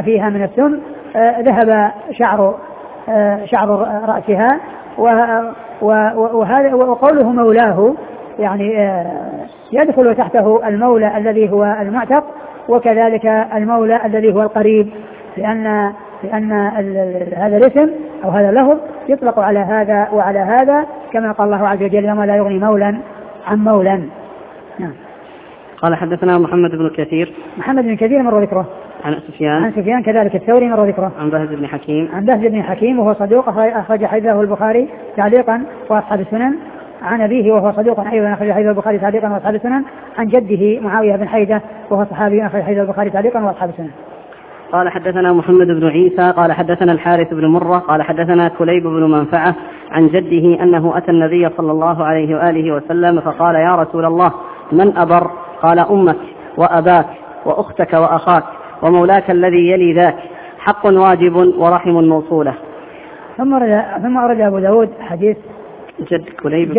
[SPEAKER 2] ذهب شعر رأسها وهذا وقوله مولاه يعني يدخل تحته المولى الذي هو المعتق، وكذلك المولى الذي هو القريب، لأن هذا الاسم أو هذا اللفظ يطلق على هذا وعلى هذا، كما قال الله عز وجل: يوم لا يغني مولا عن مولا. نعم.
[SPEAKER 1] قال حدثنا محمد بن كثير.
[SPEAKER 2] محمد بن كثير مر ذكره.
[SPEAKER 1] عن سفيان
[SPEAKER 2] كذلك الثوري مر ذكره.
[SPEAKER 1] عن بهز بن حكيم.
[SPEAKER 2] وهو صدوق أخرج حديثه البخاري تعليقا وأصحاب السنن. عن أبيه وهو صدوق أيضا أخرج حديثه البخاري تعليقا وأصحاب السنن. عن جده معاوية بن حيدة وهو صحابي أخرج حديثه البخاري تعليقا وأصحاب السنن.
[SPEAKER 1] قال حدثنا محمد بن عيسى قال حدثنا الحارث بن مرة قال حدثنا كليب بن منفعة عن جده أنه أتى النبي صلى الله عليه وآله وسلم فقال: يا رسول الله، من أبر؟ قال: أمك وأباك وأختك وأخاك ومولاك الذي يلي ذاك، حق واجب ورحم موصولة.
[SPEAKER 2] ثم أرد أبو داود حديث
[SPEAKER 1] جد كليب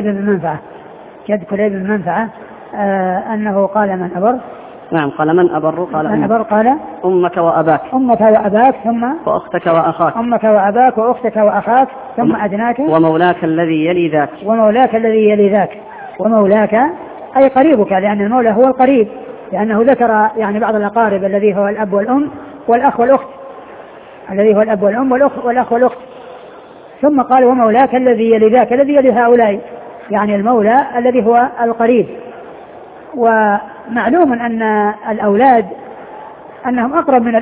[SPEAKER 2] بن منفعة أنه قال: من أبر؟
[SPEAKER 1] نعم، قال: من أبر؟ قال:
[SPEAKER 2] من أبر؟ قال:
[SPEAKER 1] أمك وأباك
[SPEAKER 2] ثم
[SPEAKER 1] وأختك وأخاك.
[SPEAKER 2] أمك وأباك وأختك وأخاك ثم أدناك
[SPEAKER 1] ومولاك الذي يلي ذاك.
[SPEAKER 2] ومولاك أي قريبك، لأن المولى هو القريب، لأنه ذكر يعني بعض الأقارب الذي هو الأب والأم والأخ والأخت، والأخ والأخت. ثم قال: ومولاك الذي يلي ذاك، الذي يلي هؤلاء، يعني المولى الذي هو القريب. ومعلوم أن الأولاد أنهم أقرب من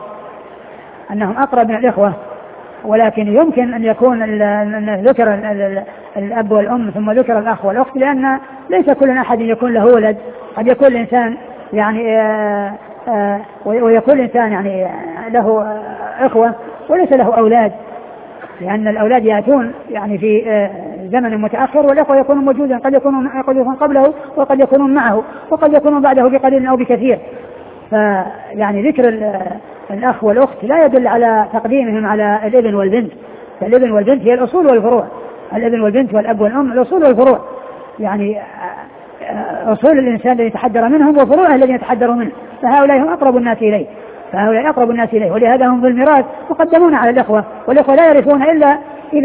[SPEAKER 2] الإخوة، ولكن يمكن أن يكون ذكر الأب والأم ثم ذكر الأخ والأخت، لأن ليس كل أحد يكون له ولد، قد يكون الإنسان يعني ويكون الإنسان يعني له إخوة وليس له أولاد، لأن الأولاد يأتون يعني في زمن متأخر، والإخوة يكونون موجودا، قد يكون قبله وقد يكونون معه وقد يكونون بعده بقليل أو بكثير. فيعني ذكر الأخ والأخت لا يدل على تقديمهم على الابن والبنت، فالابن والبنت هي الأصول والفروع، الابن والبنت والأب والأم الأصول والفروع، يعني أصول الإنسان الذي يتحدر منهم وفروعه الذي يتحدر منه، فهؤلاء هم أقرب الناس إليه، ولهذا هم في الميراث مقدمون على الإخوة، والإخوة لا يرثون إلا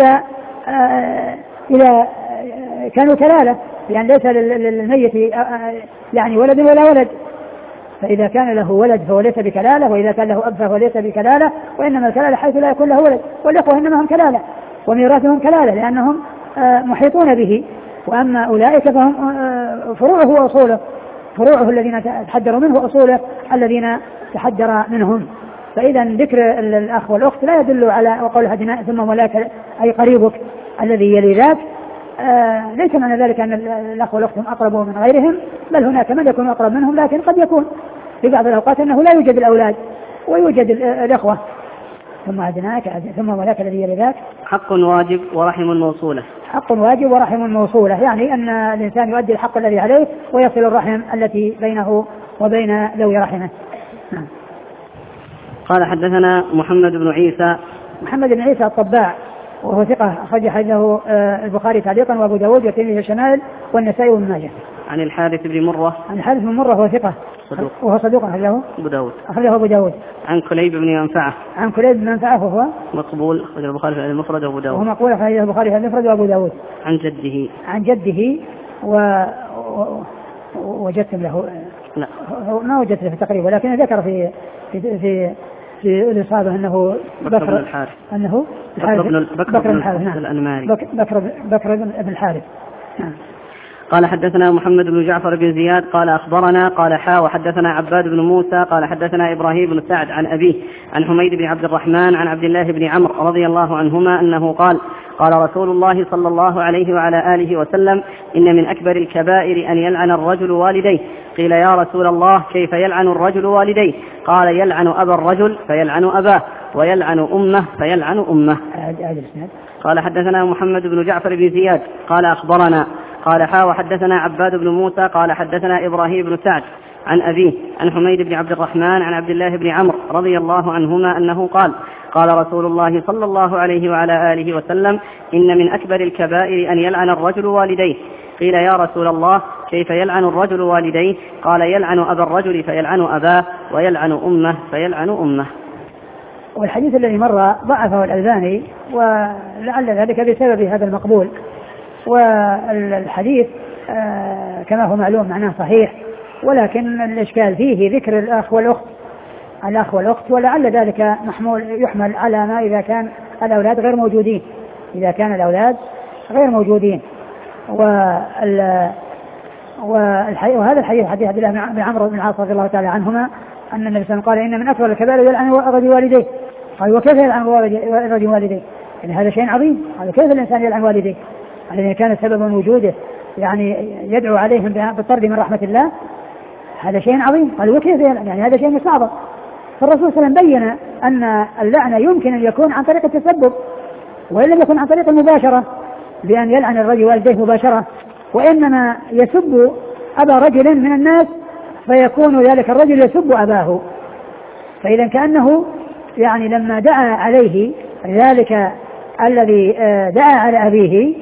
[SPEAKER 2] إذا كانوا كلالة، لأن ليس للميت يعني ولد ولا ولد، فإذا كان له ولد فهو ليس بكلالة، وإذا كان له أب فهو ليس بكلالة، وإنما الكلالة حيث لا يكون له ولد، والإخوة إنما هم كلالة وميراثهم كلالة لأنهم محيطون به. وأما أولئك فهم فروعه وأصوله، فروعه الذين تحدروا منه وأصوله الذين تحدر منهم. فإذا ذكر الأخ والأخت لا يدل على وقولها دناء ثم مولاك أي قريبك الذي يلي ذاك، ليس معنى ذلك أن الأخ والأخت هم أقرب من غيرهم، بل هناك من يكون أقرب منهم، لكن قد يكون في بعض الأوقات أنه لا يوجد الأولاد ويوجد الأخوة. ثم أدناك ثم مولاك الذي يلي ذاك،
[SPEAKER 1] حق واجب ورحم موصولة.
[SPEAKER 2] حق واجب ورحم موصولة، يعني أن الإنسان يؤدي الحق الذي عليه ويصل الرحم التي بينه وبين ذوي رحمه.
[SPEAKER 1] قال حدثنا محمد بن عيسى
[SPEAKER 2] الطباع، وهو ثقة أخرج حديثه البخاري تعليقا وأبو داود والترمذي الشمال والنسائي وابن ماجه.
[SPEAKER 1] عن الحارث بن مرة
[SPEAKER 2] هو ثقة وهو صدوق أخرجه أبو داود.
[SPEAKER 1] عن كليب بن
[SPEAKER 2] منفعة وهو
[SPEAKER 1] مقبول أخرجه البخاري في المفرد وأبو داود.
[SPEAKER 2] وهو مقبول أخرجه البخاري في المفرد وأبو داود.
[SPEAKER 1] عن جده
[SPEAKER 2] وجدت له
[SPEAKER 1] لا
[SPEAKER 2] ما وجدت له تقريبا، ولكن ذكر في الإصابة أنه بكر بن الحارث
[SPEAKER 1] الأنماري.
[SPEAKER 2] بكر بن الحارث.
[SPEAKER 1] قال حدثنا محمد بن جعفر بن زياد قال أخبرنا قال وحدثنا عباد بن موسى قال حدثنا إبراهيم بن سعد عن أبيه عن حميد بن عبد الرحمن عن عبد الله بن عمرو رضي الله عنهما أنه قال رسول الله صلى الله عليه وعلى آله وسلم: إن من أكبر الكبائر أن يلعن الرجل والديه. قيل: يا رسول الله، كيف يلعن الرجل والديه؟ قال: يلعن أبا الرجل فيلعن أباه، ويلعن أمه فيلعن أمه. قال حدثنا محمد بن جعفر بن زياد قال أخبرنا قال وحدثنا عباد بن موسى قال حدثنا إبراهيم بن سعد عن أبيه عن حميد بن عبد الرحمن عن عبد الله بن عمرو رضي الله عنهما أنه قال رسول الله صلى الله عليه وعلى آله وسلم: إن من أكبر الكبائر أن يلعن الرجل والديه. قيل: يا رسول الله، كيف يلعن الرجل والديه؟ قال: يلعن أبا الرجل فيلعن أباه، ويلعن أمه فيلعن أمه.
[SPEAKER 2] والحديث الذي مر ضعفه الألباني ولعل ذلك بسبب هذا المقبول. والحديث كما هو معلوم معناه صحيح، ولكن الإشكال فيه ذكر الأخ والأخت، ولعل ذلك يحمل على ما إذا كان الأولاد غير موجودين، وهذا الحديث حديث عبد الله بن عمرو بن العاص رضي الله تعالى عنهما أن النبي صلى الله عليه وسلم قال إن من أكبر الكبائر يلعن الرجل والديه. قال وكيف يلعن الرجل والديه؟ يعني هذا شيء عظيم. قال كيف الإنسان يلعن والديه الذين كان سببا وجوده يعني يدعو عليهم بالطرد من رحمة الله؟ هذا شيء عظيم. قال وكيف يلعن؟ يعني هذا شيء مستعظم. فالرسول صلى الله عليه وسلم بين أن اللعنة يمكن أن يكون عن طريق التسبب، وإن لم يكن عن طريق المباشرة بأن يلعن الرجل والديه مباشرة، وإنما يسب أبا رجل من الناس فيكون ذلك الرجل يسب أباه. فإذا كأنه يعني لما دعا عليه ذلك الذي دعا على أبيه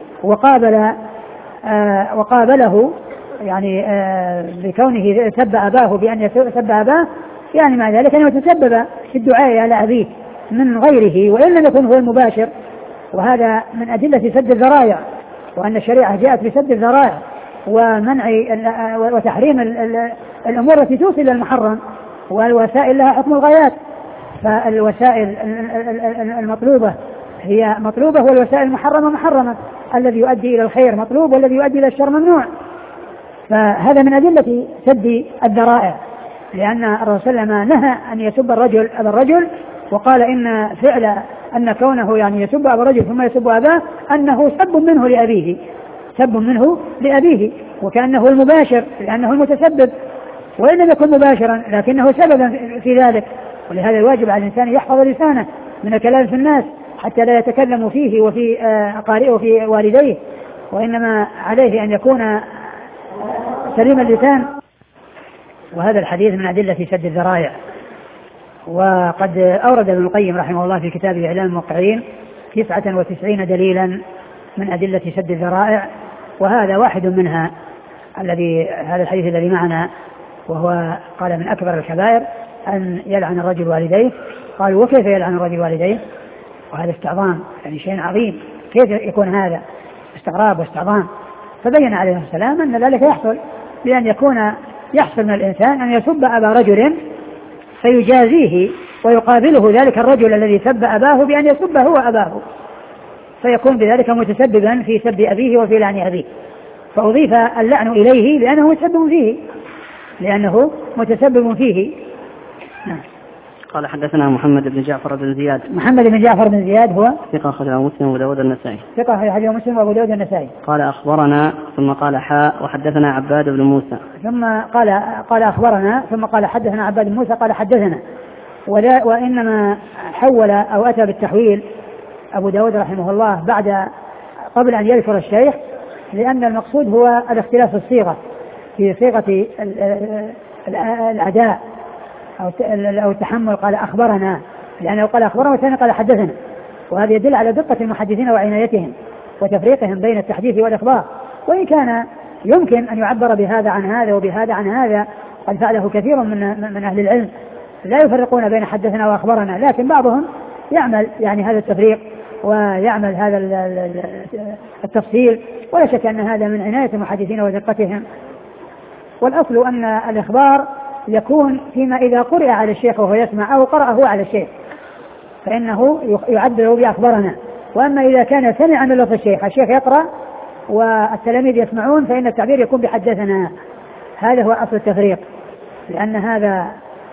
[SPEAKER 2] وقابله يعني بكونه سب أباه بأن يسب أباه، يعني مع ذلك أنه تسبب في الدعاء على أبيه من غيره وإن لم يكن هو المباشر. وهذا من أدلة سد الذرائع، وأن الشريعة جاءت بسد الذرائع ومنع وتحريم الأمور التي توصل إلى المحرم، والوسائل لها حكم الغايات. فالوسائل المطلوبة هي مطلوبة، والوسائل المحرمة محرمة. الذي يؤدي إلى الخير مطلوب، والذي يؤدي إلى الشر ممنوع. فهذا من أدلة سد الذرائع، لأن الرسول صلى الله عليه وسلم نهى أن يسب الرجل أبا الرجل، وقال أن كونه يعني يسب أبا الرجل ثم يسب أباه أنه سب منه لأبيه وكأنه المباشر لأنه المتسبب، وإن لم يكن مباشرا لكنه سببا في ذلك. ولهذا الواجب على الإنسان يحفظ لسانه من الكلام في الناس حتى لا يتكلم فيه وفي أقارئه وفي والديه، وإنما عليه أن يكون سليم اللسان. وهذا الحديث من أدلة سد الذرائع. وقد أورد ابن القيم رحمه الله في كتابه إعلام الموقعين 99 دليلا من أدلة سد الذرائع، وهذا واحد منها هذا الحديث الذي معنا، وهو قال من أكبر الكبائر أن يلعن الرجل والديه. قالوا وكيف يلعن الرجل والديه؟ وهذا استعظام، يعني شيء عظيم، كيف يكون هذا؟ استغراب واستعظام. فبين عليه السلام أن ذلك يحصل بأن يحصل من الإنسان أن يسب أبا رجل فيجازيه ويقابله ذلك الرجل الذي سب أباه بأن يسب هو أباه، فيكون بذلك متسببا في سب أبيه وفي لعن أبيه، فأضيف اللعن إليه لأنه متسبب فيه. نعم.
[SPEAKER 1] قال حدثنا محمد بن جعفر بن زياد.
[SPEAKER 2] محمد بن جعفر بن زياد هو
[SPEAKER 1] ثقة أخرجه مسلم وأبو داود النسائي.
[SPEAKER 2] قال
[SPEAKER 1] أخبرنا ثم قال وحدثنا عباد بن موسى.
[SPEAKER 2] ثم قال أخبرنا ثم قال حدثنا عباد بن موسى قال حدثنا. وإنما حول أو أتى بالتحويل أبو داود رحمه الله قبل أن يذكر الشيخ، لأن المقصود هو الاختلاف في الصيغة، في صيغة الأداء أو التحمل. قال أخبرنا، لأنه قال أخبرنا والثاني قال حدثنا، وهذا يدل على دقة المحدثين وعنايتهم وتفريقهم بين التحديث والإخبار. وإن كان يمكن أن يعبر بهذا عن هذا وبهذا عن هذا، قد فعله كثير من أهل العلم لا يفرقون بين حدثنا وأخبرنا، لكن بعضهم يعمل يعني هذا التفريق ويعمل هذا التفصيل، ولا شك أن هذا من عناية المحدثين ودقتهم. والأصل أن الإخبار يكون فيما إذا قرأ على الشيخ وهو يسمع أو قرأه على الشيخ فإنه يعبر بأخبرنا. وأما إذا كان سمع من لفظ الشيخ يقرأ والتلاميذ يسمعون فإن التعبير يكون بحدثنا. هذا هو أصل التفريق، لأن هذا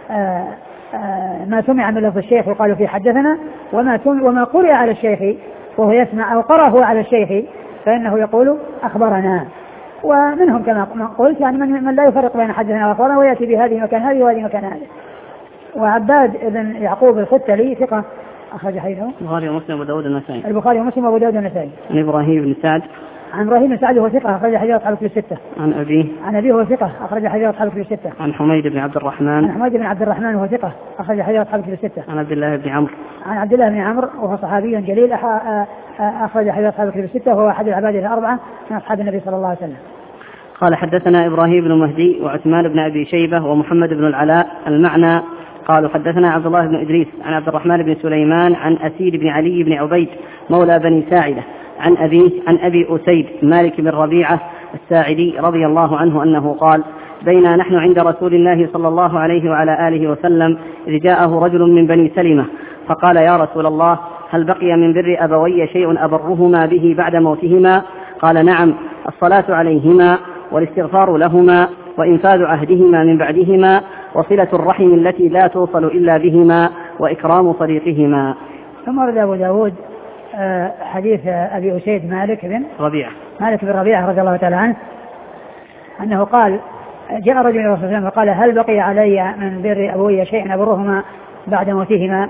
[SPEAKER 2] ما سمع من لفظ الشيخ يقال في حدثنا، وما قرأ على الشيخ وهو يسمع أو قرأه على الشيخ فإنه يقول أخبرنا. ومنهم كما قلت يعني من لا يفرق بين حدثنا وأخبرنا ويأتي بهذه مكان هذه وهذه مكان هذه. وعباد بن يعقوب الختلي ثقة أخرج حديثه
[SPEAKER 1] البخاري ومسلم وأبو داود النسائي.
[SPEAKER 2] عن
[SPEAKER 1] إبراهيم بن سعد.
[SPEAKER 2] عن إبراهيم بن سعد هو ثقة أخرج حديثه أصحاب الكتب الستة. عن أبيه هو ثقة أخرج حديثه أصحاب الكتب الستة.
[SPEAKER 1] عن حميد بن عبد الرحمن
[SPEAKER 2] هو ثقة أخرج حديثه أصحاب الكتب الستة.
[SPEAKER 1] عن عبد الله بن عمرو
[SPEAKER 2] وهو صحابي جليل أخرج حديثه أصحاب الكتب الستة، وهو أحد العباد الأربعة من أصحاب النبي صلى الله عليه وسلم.
[SPEAKER 1] قال حدثنا إبراهيم بن مهدي وعثمان بن أبي شيبة ومحمد بن العلاء المعنى قالوا حدثنا عبد الله بن إدريس عن عبد الرحمن بن سليمان عن أسيد بن علي بن عبيد مولى بني ساعدة عن أبي أسيد مالك بن ربيعة الساعدي رضي الله عنه أنه قال: بينا نحن عند رسول الله صلى الله عليه وعلى آله وسلم إذ جاءه رجل من بني سلمة فقال: يا رسول الله، هل بقي من بر أبوي شيء أبرهما به بعد موتهما؟ قال: نعم، الصلاة عليهما والاستغفار لهما وإنفاذ عهدهما من بعدهما وصلة الرحم التي لا توصل إلا بهما وإكرام صديقهما.
[SPEAKER 2] ثم ورد أبو داود حديث أبي أسيد مالك بن ربيعة رضي الله تعالى عنه أنه قال: جاء رجل إلى الرسول صلى الله عليه وسلم وقال: هل بقي علي من بر أبوي شيء أبرهما بعد موتهما؟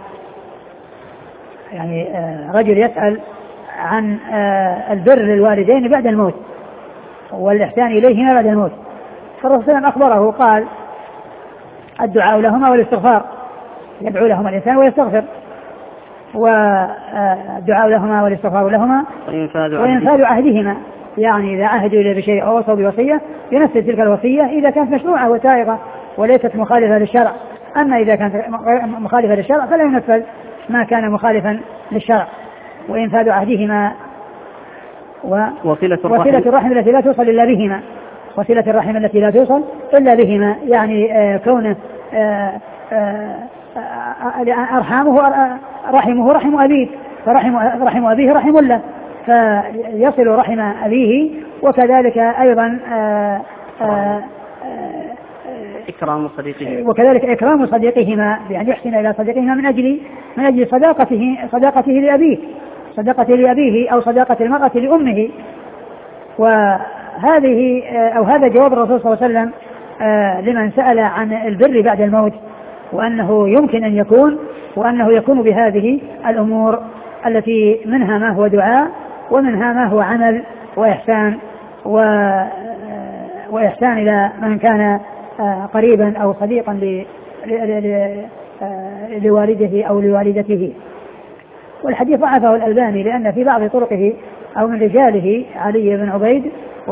[SPEAKER 2] يعني رجل يسأل عن البر للوالدين بعد الموت والإحسان إليهما بعد الموت. فالرسول صلى الله عليه وسلم أخبره قال: الدعاء لهما والاستغفار، يدعو لهما الإنسان ويستغفر، والدعاء لهما والاستغفار لهما وإنفاذ عهدهما، يعني إذا عهدوا إليه بشيء أو وصوا بوصية ينفذ تلك الوصية إذا كانت مشروعة وسائغة وليست مخالفة للشرع. أما إذا كانت مخالفة للشرع فلا ينفذ ما كان مخالفا للشرع. وإنفاذ عهدهما وصلة الرحم التي لا توصل إلا بهما، وصلة الرحم التي لا توصل إلا بهما، يعني كونه رحمه رحم أبيه، فرحم أبيه رحم له، فيصل رحم أبيه. وكذلك أيضا إكرام صديقهما بأن يحسن إلى صديقهما من أجل صداقته لأبيه أو صداقة المرأة لأمه. وهذه أو هذا جواب الرسول صلى الله عليه وسلم لمن سأل عن البر بعد الموت، وأنه يمكن أن يكون، وأنه يكون بهذه الأمور التي منها ما هو دعاء ومنها ما هو عمل وإحسان إلى من كان قريبا أو صديقا لوالده أو لوالدته. والحديث ضعفه الألباني لأن في بعض طرقه أو من رجاله علي بن عبيد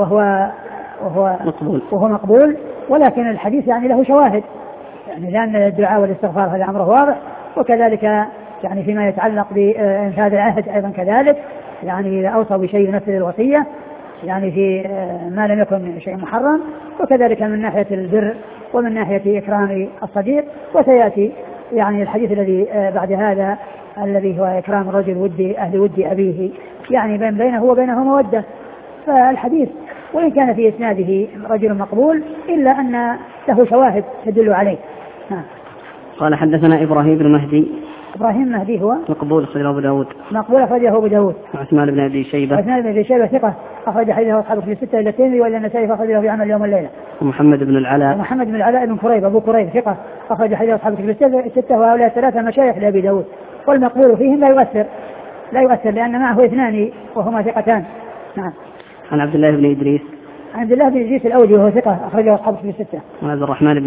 [SPEAKER 2] وهو مقبول، ولكن الحديث يعني له شواهد، يعني لأن الدعاء والاستغفار هذا أمره واضح. وكذلك يعني فيما يتعلق بإنفاذ العهد أيضا كذلك، يعني إذا أوصى بشيء ينفذ الوصية، يعني في ما لم يكن شيء محرم. وكذلك من ناحية البر ومن ناحية إكرام الصديق. وسيأتي يعني الحديث الذي بعد هذا الذي هو إكرام الرجل أهل ود أبيه، يعني بينه وبينه مودة. فالحديث وإن كان في إسناده رجل مقبول إلا أن له شواهد تدل عليه.
[SPEAKER 1] قال حدثنا إبراهيم بن مهدي هو
[SPEAKER 2] مقبول أخرجه أبو داود.
[SPEAKER 1] عثمان بن أبي شيبة
[SPEAKER 2] ثقة أخرج حديثه أصحابه في 6 إلى 2 وإلا النسائي فأخرجه في عمل اليوم والليلة.
[SPEAKER 1] ومحمد بن العلاء
[SPEAKER 2] بن كريب أبو كريب ثقة أخرج حديثه أصحابه في 6 وهؤلاء 3 مشايخ لأبي داود. والمقبول فيهم لا يؤثر لأن معه 2 وهما ثقتان. نعم.
[SPEAKER 1] عن عبد الله بن إدريس
[SPEAKER 2] الأودي وهو ثقة أخرجه أصحابه في 6.
[SPEAKER 1] وعبد الرحمن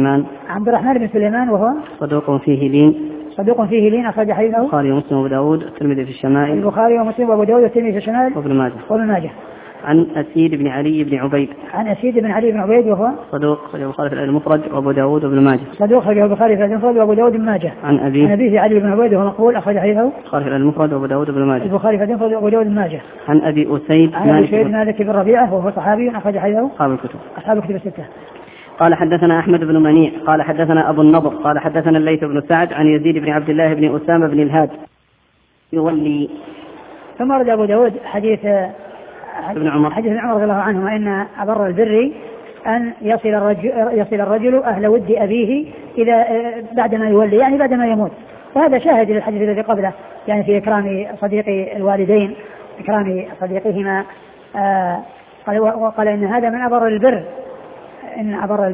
[SPEAKER 1] بن سليمان وهو
[SPEAKER 2] صدوق فيه لين أخرج حديثه
[SPEAKER 1] البخاري ومسلم وأبو داود والترمذي في الشمائل
[SPEAKER 2] والترمذي في الشمائل
[SPEAKER 1] وابن ماجه. عن أسيد بن علي بن عبيد وهو
[SPEAKER 2] صدوق
[SPEAKER 1] خرجه البخاري في المفرد وأبو داود وابن ماجه.
[SPEAKER 2] وأبو داود بن ماجه.
[SPEAKER 1] عن أبيه
[SPEAKER 2] علي بن عبيد وهو مقبول أخرج حديثه
[SPEAKER 1] البخاري في المفرد وأبو داود وابن ماجه.
[SPEAKER 2] البخاري في المفرد وأبو داود بن ماجه.
[SPEAKER 1] عن أبي أسيد
[SPEAKER 2] مالك بن ربيعة وهو صحابي أخرج حديثه أصحاب الكتب 6.
[SPEAKER 1] قال حدثنا أحمد بن منيع قال حدثنا أبو النضر قال حدثنا الليث بن سعد عن يزيد بن عبد الله بن أسامة بن الهاد يولي.
[SPEAKER 2] ثم ورد أبو داود حديث ابن عمر رضي الله عنهما إن أبر البر أن يصل الرجل أهل ود أبيه إذا بعدما يولي، يعني بعدما يموت. وهذا شاهد للحديث الذي قبله، يعني في إكرام صديق الوالدين، إكرام صديقهما. وقال إن هذا من أبر البر، إن أبر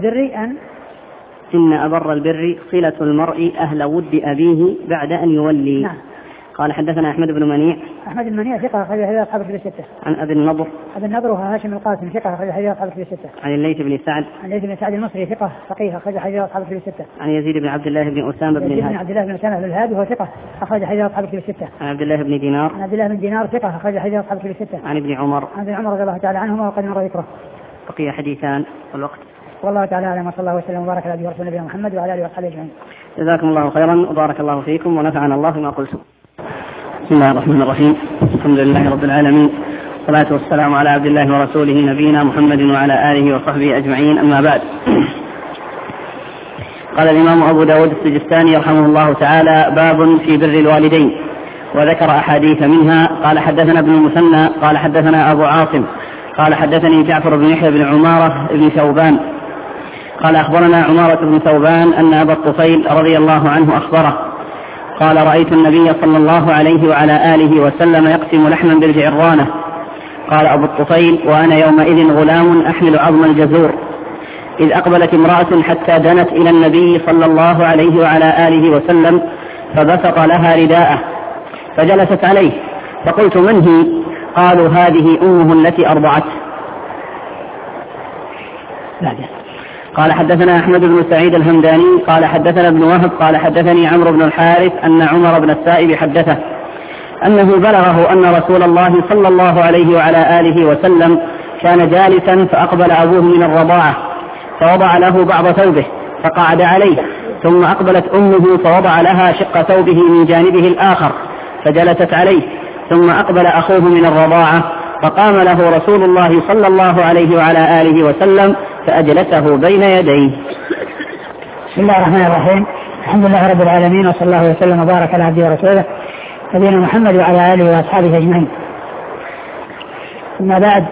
[SPEAKER 1] البر صلة المرء أهل ود أبيه بعد أن يولي.
[SPEAKER 2] نعم.
[SPEAKER 1] قال حدثنا أحمد بن منيع
[SPEAKER 2] ثقة أخرج حديث أصحاب الكتب 6.
[SPEAKER 1] عن أبي النضر
[SPEAKER 2] وهو هاشم القاسم ثقة أخرج حديث أصحاب الكتب 6.
[SPEAKER 1] عن الليث بن سعد
[SPEAKER 2] المصري ثقة فقيه أخرج حديث أصحاب الكتب 6.
[SPEAKER 1] عن يزيد بن عبد الله بن أسامة بن
[SPEAKER 2] الهاد وهو ثقة أخرج حديث أصحاب الكتب 6.
[SPEAKER 1] عن عبد الله بن دينار
[SPEAKER 2] ثقة أخرج حديث أصحاب الكتب 6.
[SPEAKER 1] عن ابن عمر
[SPEAKER 2] رضي الله تعالى عنهما وقد مر ذكره.
[SPEAKER 1] بقي حديثان والوقت
[SPEAKER 2] والله تعالى أعلم، وصلى الله وسلم وبارك على نبينا محمد وعلى آله وصحبه أجمعين.
[SPEAKER 1] جزاكم الله خيرا وبارك الله فيكم ونفعنا الله بما قلتم. بسم الله الرحمن الرحيم، الحمد لله رب العالمين، والصلاة والسلام على عبد الله ورسوله نبينا محمد وعلى آله وصحبه أجمعين، أما بعد. قال الإمام أبو داود السجستاني رحمه الله تعالى: باب في بر الوالدين، وذكر أحاديث منها. قال حدثنا ابن المثنى قال حدثنا أبو عاصم قال حدثني جعفر بن يحيى بن عمارة بن ثوبان قال أخبرنا عمارة بن ثوبان أن أبا الطفيل رضي الله عنه أخبره قال: رأيت النبي صلى الله عليه وعلى آله وسلم يقسم لحما بالجعرانة. قال أبو الطفيل: وأنا يومئذ غلام أحمل عظم الجزور، إذ أقبلت امرأة حتى دنت إلى النبي صلى الله عليه وعلى آله وسلم فبسط لها رداءه فجلست عليه، فقلت: من هي؟ قالوا: هذه أمه التي أرضعته. قال حدثنا أحمد بن سعيد الهمداني قال حدثنا ابن وهب قال حدثني عمرو بن الحارث أن عمر بن السائب حدثه أنه بلغه أن رسول الله صلى الله عليه وعلى آله وسلم كان جالسا فأقبل أبوه من الرضاعة فوضع له بعض ثوبه فقعد عليه، ثم أقبلت أمه فوضع لها شق ثوبه من جانبه الآخر فجلست عليه، ثم أقبل أخوه من الرضاعة فقام له رسول الله صلى الله عليه وعلى آله وسلم فأجلسه بين يديه.
[SPEAKER 2] بسم الله الرحمن الرحيم، الحمد لله رب العالمين، وصلى الله وسلم وبارك على عبده ورسوله نبينا محمد وعلى آله وأصحابه أجمعين. أما بعد،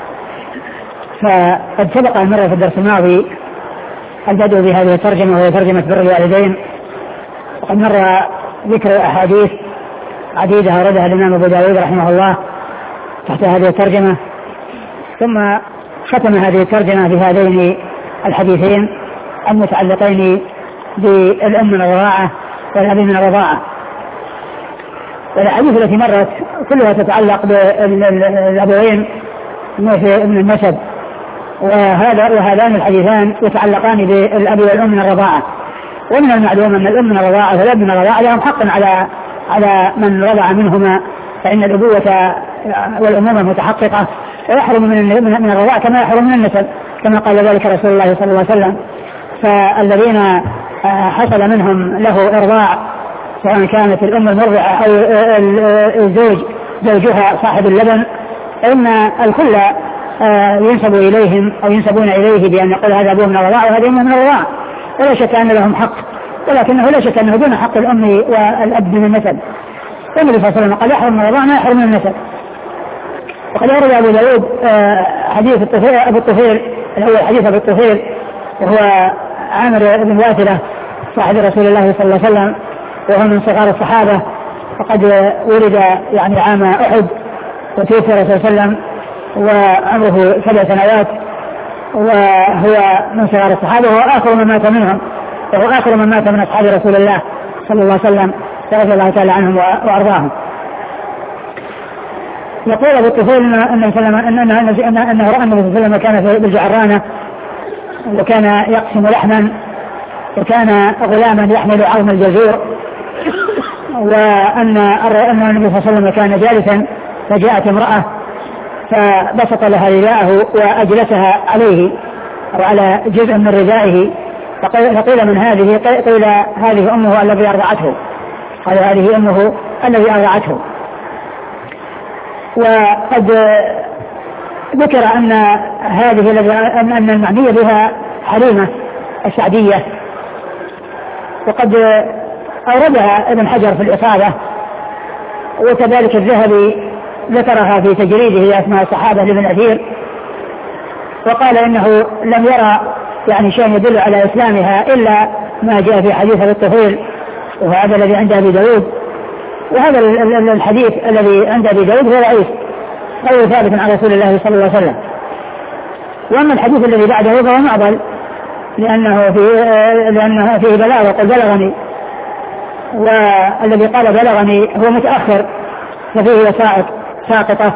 [SPEAKER 2] فقد سبق أن مر في الدرس الماضي البدء بهذه الترجمة وهي ترجمة بر الوالدين، وقد مر ذكر أحاديث عديدة أوردها الإمام أبو داود رحمه الله تحت هذه الترجمة، ثم ختم هذه الترجمة بهذين الحديثين المتعلقين بالأم من الرضاعة والأبي من الرضاعة. والأحاديث التي مرت كلها تتعلق بالأبوين من النسب، وهذان الحديثان يتعلقان بالأب والأم من الرضاعة. ومن المعلوم أن الأم من الرضاعة والأب من الرضاعة لهم حق على من رضع منهما، فإن الأبوة والأمومة متحققة، ويحرم من الرضاعة كما يحرم من النسب، كما قال ذلك رسول الله صلى الله عليه وسلم. فالذين حصل منهم له إرضاع، سواء كانت الأم المرضعة أو زوجها صاحب اللبن، فإن الكل ينسب إليهم أو ينسبون إليه بأن يقول هذا أبوه من الرضاعة وهذا أمه من الرضاعة، ولا شك أن لهم حق، ولكنه لا شك أنه دون حق الأم والأب من النسب. والنبي صلى الله عليه وسلم قال: يحرم من الرضاعة ما يحرم من النسب. وقد أورد أبو داود حديث أبو الطفيل الأول، حديث أبو الطفيل وهو عامر بن واثلة صاحب رسول الله صلى الله عليه وسلم، وهو من صغار الصحابة، وقد ولد يعني عام أحد، وتوفي رسول الله صلى الله عليه وسلم وعمره 7 سنوات، وهو من صغار الصحابة، وهو آخر من مات منهم، وهو آخر من مات من أصحاب رسول الله صلى الله عليه وسلم رضي الله تعالى عنهم وأرضاهم. يقول أبو الطفيل أنه رأى النبي صلى الله عليه وسلم كان في وكان يقسم لحما، وكان غلاما يحمل عظم الجزور، وأن النبي صلى الله عليه وسلم كان جالسا فجاءت امرأة فبسط لها رداءه وأجلسها عليه أو على جزء من ردائه، فقيل: من هذه؟ قيل: هذه أمه الذي أرضعته. قال: هذه أمه الذي أرضعته. وقد ذكر أن هذه أن المعنية بها حليمة السعدية، وقد أوردها ابن حجر في الإصابة، وكذلك الذهبي ذكرها في تجريده أسماء الصحابة لابن أثير، وقال إنه لم يرى يعني شيء يدل على إسلامها إلا ما جاء في حديث أبي الطفيل، وهذا الذي عند أبي داود. وهذا الحديث الذي عند أبي داود هو ضعيف غير ثابت عن رسول الله صلى الله عليه وسلم. وأما الحديث الذي بعده فهو معضل، لأنه فيه بلاغ، وقد بلغني، والذي قال بلغني هو متأخر، ففيه وسائط ساقطة،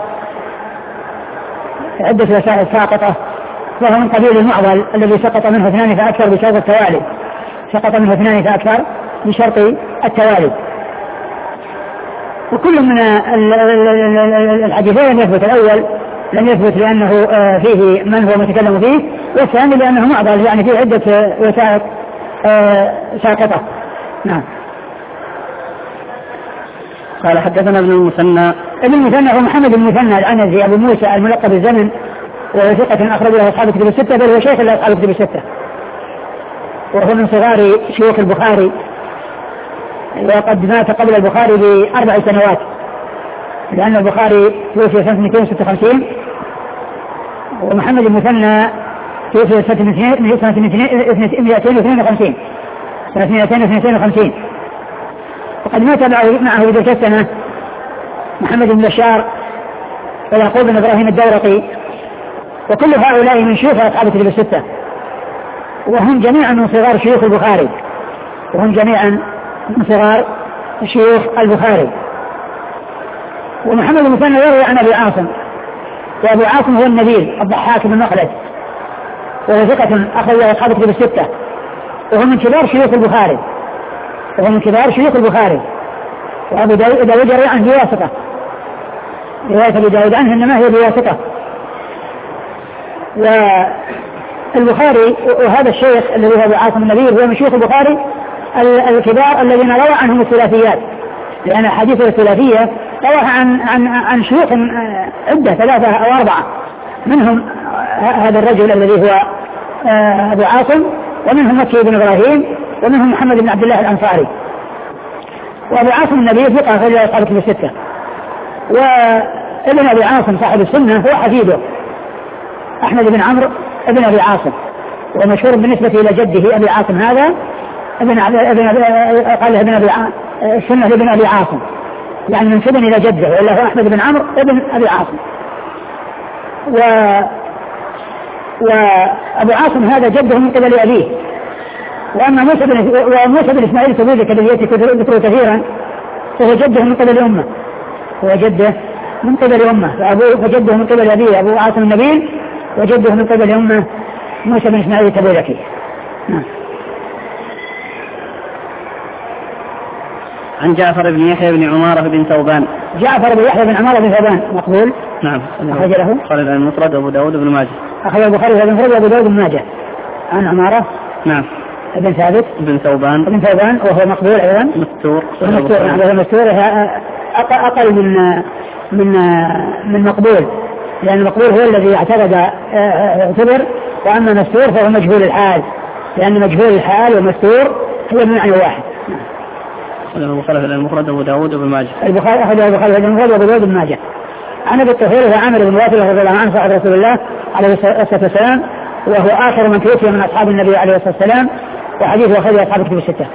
[SPEAKER 2] عدة وسائط ساقطة، فهو من قبيل المعضل الذي سقط منه 2 فأكثر بشرط التوالي، سقط منه 2 فأكثر بشرط التوالي. وكل من الحديثين يثبت: الأول لم يثبت لأنه فيه من هو متكلم فيه، والثاني لأنه معضل يعني فيه عدة وثائق ساقطة. نعم.
[SPEAKER 1] قال حدثنا ابن المثنى
[SPEAKER 2] هو محمد بن المثنى العنزي أبو موسى الملقب بالزمن، وهو ثقة أخرج له أصحاب الكتب الستة، بل هو شيخ لأصحاب الكتب الستة، وهو من صغار شيوخ البخاري، وقد مات قبل البخاري ب4 سنوات، لأن البخاري توفي سنة 256 ومحمد بن المثنى توفي سنة 252. وقد مات معه بتلك السنة محمد بن بشار ويعقوب بن إبراهيم الدورقي، وكل هؤلاء من شيوخ أصحاب الكتب الستة، وهم جميعا من صغار شيوخ البخاري، ومحمد بن المثنى يروي عن أبي عاصم، وأبو عاصم هو النبيل الضحاك بن مخلد، وهو ثقة أخرج له أصحاب الكتب الستة، وهو من كبار شيوخ البخاري، وأبو داود يروي عنه بواسطة، رواية أبي داود عنه إنما هي بواسطة. والبخاري وهذا الشيخ الذي هو أبو عاصم النبيل هو من شيوخ البخاري الكبار الذين روى عنهم الثلاثيات، لأن حديث الثلاثية رواه عن شيوخ عدة 3 أو 4، منهم هذا الرجل الذي هو أبو عاصم، ومنهم مكي بن إبراهيم، ومنهم محمد بن عبد الله الأنصاري. وأبو عاصم النبيل ثقة أخرج له أصحاب الكتب الستة، وابن أبي عاصم صاحب السنة هو حفيده أحمد بن عمرو ابن أبي عاصم، ومشهور بالنسبة إلى جده أبي عاصم هذا قال ابن أبي السنة ابن أبي عاصم، يعني منسوب إلى جده، وإلا هو أحمد بن عمرو ابن أبي عاصم. وأبو عاصم هذا جده من قبل أبيه. وأما موسى بن إسماعيل التبوذكي الذي يأتي ذكره كثيرا فهو جده من قبل أمه، فجده من قبل أبيه أبو عاصم النبيل، وجده من قبل أمه موسى بن إسماعيل التبوذكي.
[SPEAKER 1] عن جعفر بن يحيى بن عمارة بن ثوبان.
[SPEAKER 2] جعفر بن يحيى بن عمارة بن ثوبان مقبول.
[SPEAKER 1] نعم.
[SPEAKER 2] أخرج له
[SPEAKER 1] قال المفرد أبو داود بن ماجه.
[SPEAKER 2] أخرج البخاري وابن المفرد وأبو داود بن ماجه. عن عمارة
[SPEAKER 1] نعم
[SPEAKER 2] ابن ثابت
[SPEAKER 1] بن ثوبان
[SPEAKER 2] وهو مقبول أيضا.
[SPEAKER 1] مستور.
[SPEAKER 2] أقل من مقبول، لأن المقبول هو الذي اعتبر، وأما مستور فهو مجهول الحال، لأن مجهول الحال ومستور هو من معنى واحد.
[SPEAKER 1] البخاري المفرد أبو داود بن ماجه.
[SPEAKER 2] البخاري أخرج البخاري المفرد وأبو داود بن ماجه. عن أبي الطفيل عامر بن واثلة رضي الله عنه صاحب رسول الله عليه الصلاة والسلام، وهو آخر من توفي من أصحاب النبي عليه الصلاة والسلام، وحديثه أخرجه أصحاب الكتب الستة.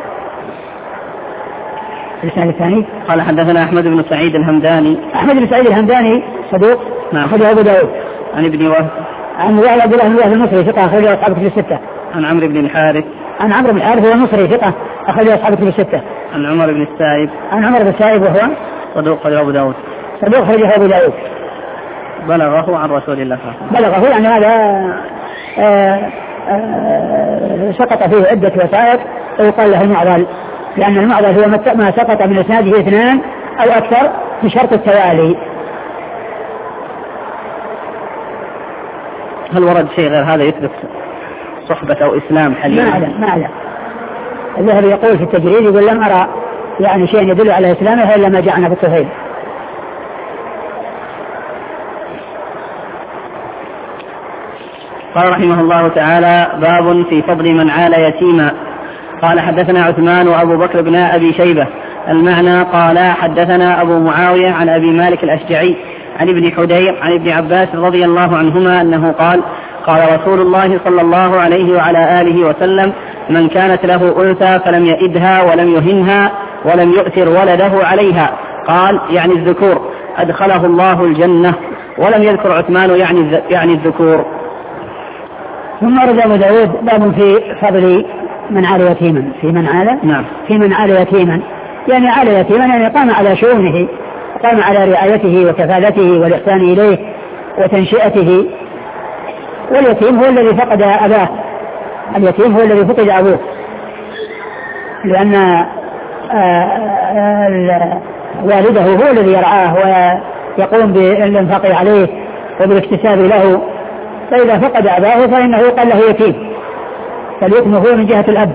[SPEAKER 2] الإسناد الثاني
[SPEAKER 1] قال حدثنا أحمد بن سعيد الهمداني صدوق. نعم.
[SPEAKER 2] أخرجه أبو داود.
[SPEAKER 1] عن ابن وهب
[SPEAKER 2] عن عبد الله بن وهب المصري ثقة أخرجه أصحاب الكتب الستة.
[SPEAKER 1] عن عمرو بن الحارث
[SPEAKER 2] هو المصري ثقة أخرجه أصحاب الكتب الستة.
[SPEAKER 1] عن عمر بن السائب
[SPEAKER 2] وهو
[SPEAKER 1] صدوق أخرجه أبو داود. بلغه عن رسول الله
[SPEAKER 2] يعني هذا سقط فيه عدة وثائق، ويقال له المعضل، لأن المعضل هو ما سقط من إسناده 2 أو أكثر بشرط التوالي.
[SPEAKER 1] هل ورد شيء غير هذا يثبت صحبة أو إسلام حليم؟
[SPEAKER 2] ما أعلم. الذهبي يقول في التجريد يقول لم أرى يعني شيء يدل على إسلامه إلا ما جاءنا بالطفيل.
[SPEAKER 1] قال رحمه الله تعالى: باب في فضل من عال يتيما. قال حدثنا عثمان وأبو بكر بن أبي شيبة. المعنى قال حدثنا أبو معاوية عن أبي مالك الأشجعي عن ابن حدير عن ابن عباس رضي الله عنهما أنه قال: قال رسول الله صلى الله عليه وعلى آله وسلم: من كانت له أنثى فلم يئدها ولم يهنها ولم يؤثر ولده عليها، قال يعني الذكور، أدخله الله الجنة. ولم يذكر عثمان يعني الذكور.
[SPEAKER 2] ثم رجع أبو داود باب في فضل من عال يتيما.
[SPEAKER 1] نعم.
[SPEAKER 2] في من عال يتيما، يعني عال يتيما يعني قام على شؤونه، قام على رعايته وكفالته والإحسان إليه وتنشئته. واليتيم هو الذي فقد أباه، اليتيم هو الذي فقد أبوه، لأن والده هو الذي يرعاه ويقوم بالإنفاق عليه وبالاكتساب له. فإذا فقد أباه فإنه يقال له يتيم، فاليتم هو من جهة الأب،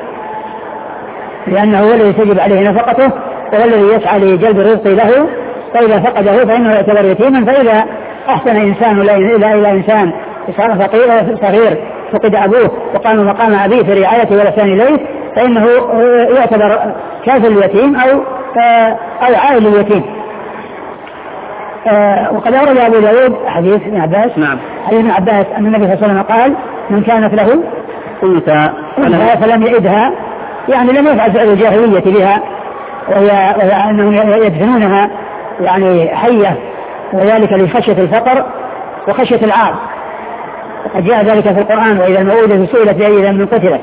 [SPEAKER 2] لأنه هو الذي تجب عليه نفقته وهو الذي يسعى لجلب الرزق له. فإذا فقده فإنه يعتبر يتيما. فإذا أحسن إنسان إلى إنسان صار صغير فقد أبوه وقام مقام أبيه في رعايته والإحسان إليه فإنه يعتبر كافل اليتيم أو عائل اليتيم. وقد أورد أبو داود حديث ابن عباس.
[SPEAKER 1] نعم.
[SPEAKER 2] حديث ابن عباس أن النبي صلى الله عليه وسلم قال: من كانت له أنثى فلم يعدها، يعني لم يفعل فعل الجاهلية بها، وهي أنهم يدفنونها يعني حية، وذلك لخشية الفقر وخشية العار، وقد جاء ذلك في القرآن: وإذا الموءودة سئلت بأي ذنب قتلت.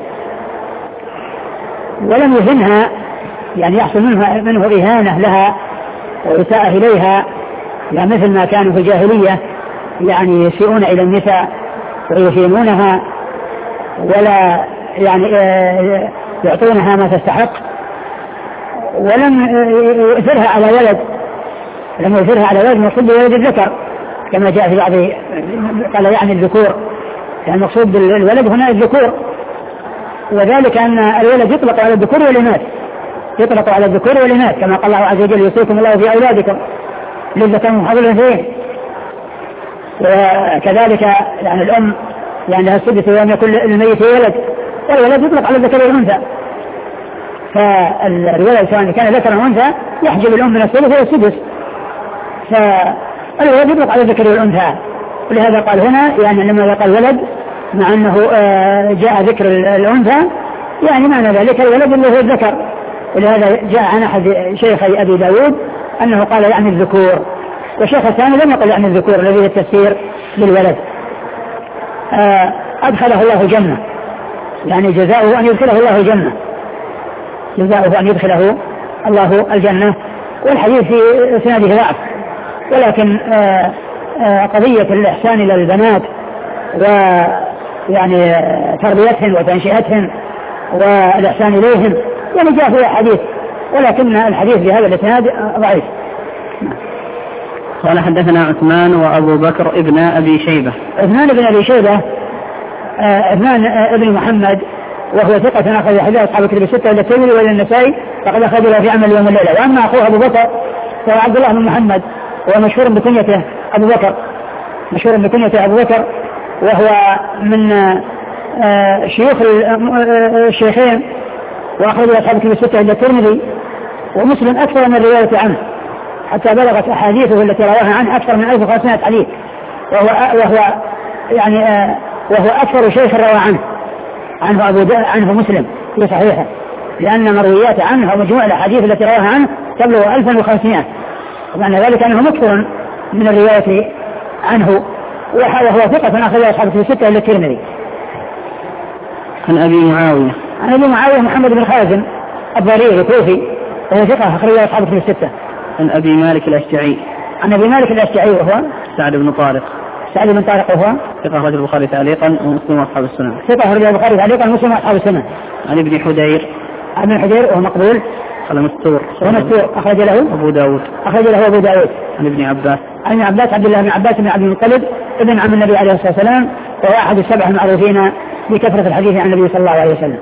[SPEAKER 2] ولم يهنها، يعني يحصل منه إهانة لها وإساءة إليها، يعني مثل ما كانوا في الجاهلية يعني يسيئون إلى النساء ويهينونها ولا يعني يعطونها ما تستحق. ولم يؤثرها على ولد، لم يؤثرها على ولد مقصود بولد الذكر كما جاء في بعض، قال يعني الذكور، يعني المقصود بالولد هنا الذكور، وذلك أن الولد يطلق على الذكور والإناث، يطلق على الذكور والإناث كما قال الله عز وجل: يوصيكم الله في أولادكم للذكر مثل حظ الأنثيين. وكذلك يعني الأم يعني لها السدس وأن يكون الميت ولد، والولد يطلق على الذكر والأنثى، فالولد سواء كان ذكرا أو أنثى يحجب الأم من الثلث إلى السدس، فالولد يطلق على الذكر والأنثى. ولهذا قال هنا يعني لما قال ولد مع أنه جاء ذكر الأنثى يعني معنى ذلك الولد اللي هو الذكر. ولهذا جاء عن أحد شيخي أبي داود أنه قال يعني الذكور، والشيخ الثاني لم يقل يعني الذكور الذي هو التفسير للولد. أدخله الله جنة، يعني جزاؤه أن يدخله الله جنة، جزاؤه أن يدخله الله الجنة. والحديث في سنده ضعف، ولكن قضية الإحسان إلى البنات ويعني تربيتهن وتنشئتهن والإحسان إليهم يعني جاء في الحديث، ولكن الحديث بهذا الإسناد ضعيف.
[SPEAKER 1] قال: حدثنا عثمان وأبو بكر ابن أبي شيبة.
[SPEAKER 2] عثمان بن أبي شيبة عثمان ابن محمد، وهو ثقة أخرج حديث أصحاب الكتب الستة إلى الترمذي وإلى النسائي، فقد أخرج له في عمل يوم الليلة. وأما أخوه أبو بكر فهو عبد الله بن محمد، ومشهور بكنيته أبو بكر، مشهور بكنيته أبو بكر، وهو من شيوخ الشيخين، وأخرج أصحاب الكتب الستة إلى الترمذي ومسلم أكثر من الرواية عنه، حتى بلغت أحاديثه التي رواها عنه أكثر من 1500 حديث، وهو أكثر شيخ روى عنه مسلم في صحيحه، لأن مرويات عنه ومجموع الأحاديث التي رواها عنه تبلغ 1500، ومعنى ذلك أنه مكثر من الرواية عنه، وهو ثقة أخرج أصحاب الكتب الستة إلى الترمذي.
[SPEAKER 1] عن أبي معاوية
[SPEAKER 2] محمد بن خازم الضرير الكوفي، وهو ثقة أخرج أصحاب الكتب الستة.
[SPEAKER 1] عن أبي مالك الأشجعي.
[SPEAKER 2] عن أبي مالك الأشجعي وهو
[SPEAKER 1] سعد بن طارق.
[SPEAKER 2] وهو
[SPEAKER 1] ثقة أخرج البخاري تعليقا ومسلم وأصحاب السنن.
[SPEAKER 2] ثقة أخرج البخاري تعليقا ومسلم وأصحاب السنن.
[SPEAKER 1] عن ابن حدير.
[SPEAKER 2] وهو مقبول.
[SPEAKER 1] قال مستور.
[SPEAKER 2] أخرج له أبو داود. عن
[SPEAKER 1] ابن عباس.
[SPEAKER 2] عبد الله بن عباس بن عبد المطلب ابن عم النبي عليه الصلاة والسلام، وهو أحد السبع المعروفين بكثرة الحديث عن النبي صلى الله عليه وسلم.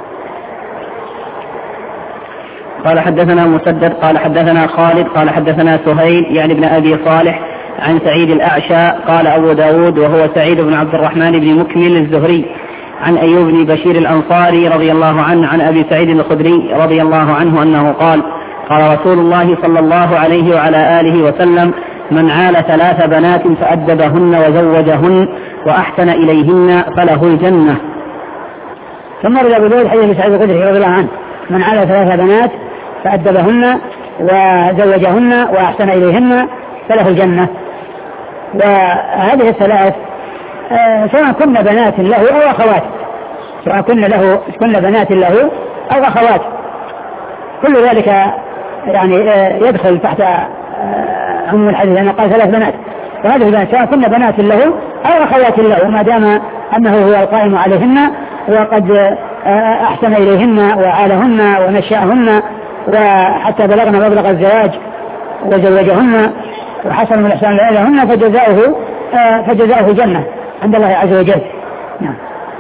[SPEAKER 1] قال: حدثنا مسدد قال حدثنا خالد قال حدثنا سهيل يعني ابن أبي صالح عن سعيد الأعشى. قال أبو داود وهو سعيد بن عبد الرحمن بن مكمل الزهري عن أيوب بن بشير الأنصاري رضي الله عنه عن أبي سعيد الخدري رضي الله عنه أنه قال: قال رسول الله صلى الله عليه وعلى آله وسلم: من عال 3 بنات فأدبهن وزوجهن وأحسن إليهن فله الجنة.
[SPEAKER 2] ثم رد أبو داود حديث سعيد الخدري رضي الله عنه: من عال 3 بنات فأدبهن وزوجهن وأحسن إليهن فله الجنة. وهذه الثلاث سواء كن بنات له أو أخوات، كن بنات له أو أخوات، كل ذلك يعني يدخل تحت عموم الحديث، لأنه قال 3 بنات، وهذه البنات سواء كن بنات له أو أخوات له، وما دام أنه هو القائم عليهن وقد أحسن إليهن وعالهن ونشأهن وحتى بلغنا مبلغ الزواج وزوجهن وحسن الإحسان إليهن، فجزاؤه فجزاؤه جنة عند الله عز وجل. نعم.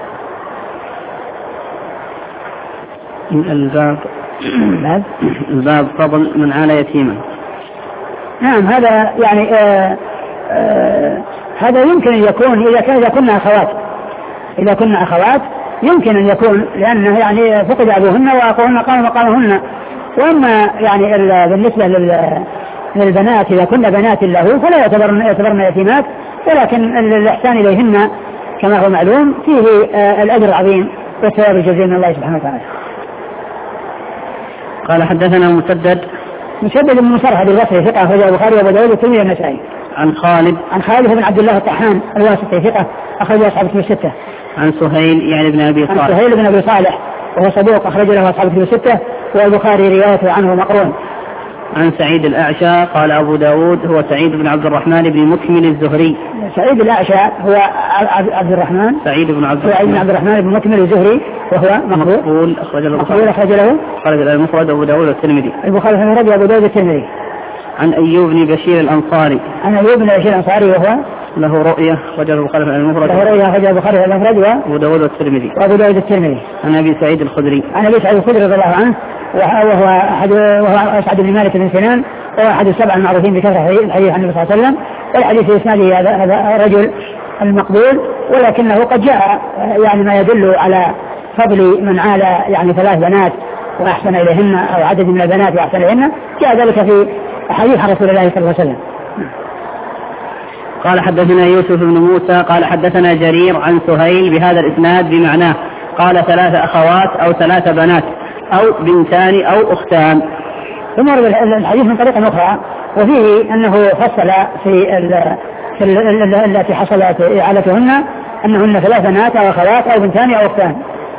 [SPEAKER 1] الباب فضل من عال يتيما.
[SPEAKER 2] نعم هذا يعني هذا يمكن أن يكون إذا كنا أخوات يمكن أن يكون لأنه يعني فقد أبوهن وأخوهن قاموا مقامهن. وأما يعني بالنسبة للبنات إذا كنا بنات له فلا يعتبرن يتيمات، ولكن الإحسان إليهن كما هو معلوم فيه الأجر العظيم والثواب الجزيل من الله سبحانه وتعالى.
[SPEAKER 1] قال حدثنا مسدد
[SPEAKER 2] بن مسرهد البصري ثقة أخرجه البخاري وأبو داود والترمذي والنسائي.
[SPEAKER 1] عن خالد
[SPEAKER 2] بن عبد الله الطحان الواسطي ثقة أخرجه أصحاب الكتب الستة.
[SPEAKER 1] عن سهيل يعني بن أبي صالح
[SPEAKER 2] وهو صدوق أخرج له أصحاب الكتب الستة والبخاري روايته عنه مقرون.
[SPEAKER 1] عن سعيد الأعشى قال أبو داود هو سعيد بن عبد الرحمن بن مكمل الزهري.
[SPEAKER 2] سعيد الأعشى هو سعيد بن عبد الرحمن بن مكمل الزهري وهو
[SPEAKER 1] مقبول أخرج له المفرد أبو داود والترمذي.
[SPEAKER 2] البخاري المفرد وأبو داود والترمذي.
[SPEAKER 1] عن أيوب بن بشير الأنصاري
[SPEAKER 2] وهو
[SPEAKER 1] له رؤية أخرجه البخاري المفرد
[SPEAKER 2] وأبو داود والترمذي.
[SPEAKER 1] عن أبي سعيد الخدري
[SPEAKER 2] رضي الله عنه وهو أسعد بن مالك بن سنان وهو أحد السبع المعروفين بكثرة الحديث عن النبي صلى الله عليه وسلم. والحديث في إسناده هذا رجل المقبول، ولكنه قد جاء يعني ما يدل على فضل من عال يعني 3 بنات وأحسن إليهن أو عدد من البنات وأحسن إليهن، جاء ذلك في حديث عن رسول الله صلى الله عليه وسلم.
[SPEAKER 1] قال حدثنا يوسف بن موسى قال حدثنا جرير عن سهيل بهذا الإسناد بمعناه قال 3 أخوات أو 3 بنات أو بنتان أو أختان.
[SPEAKER 2] ثم ورد الحديث من طريقة أخرى وفيه أنه فصل في التي حصلت إعالتهن أنهن 3 بنات أو أخوات أو بنتان أو أختان.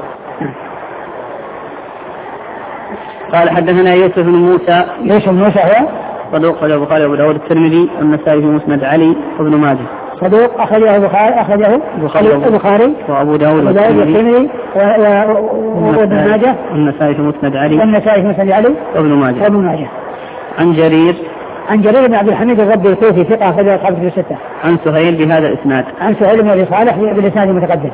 [SPEAKER 1] قال حدثنا يوسف بن موسى
[SPEAKER 2] هو
[SPEAKER 1] صدوق أخرجه البخاري وأبو داود والترمذي والنسائي في مسند علي وابن ماجه.
[SPEAKER 2] صدوق أخرجه البخاري
[SPEAKER 1] وأبو داود
[SPEAKER 2] والترمذي وابن ماجه
[SPEAKER 1] والنسائي في مسند علي وابن ماجه. عن جرير
[SPEAKER 2] بن عبد الحميد الربي الكوفي ثقة أخرجه أصحاب الكتب الستة.
[SPEAKER 1] عن سهيل بهذا الإسناد.
[SPEAKER 2] عن سهيل بن أبي صالح بالإسناد المتقدم.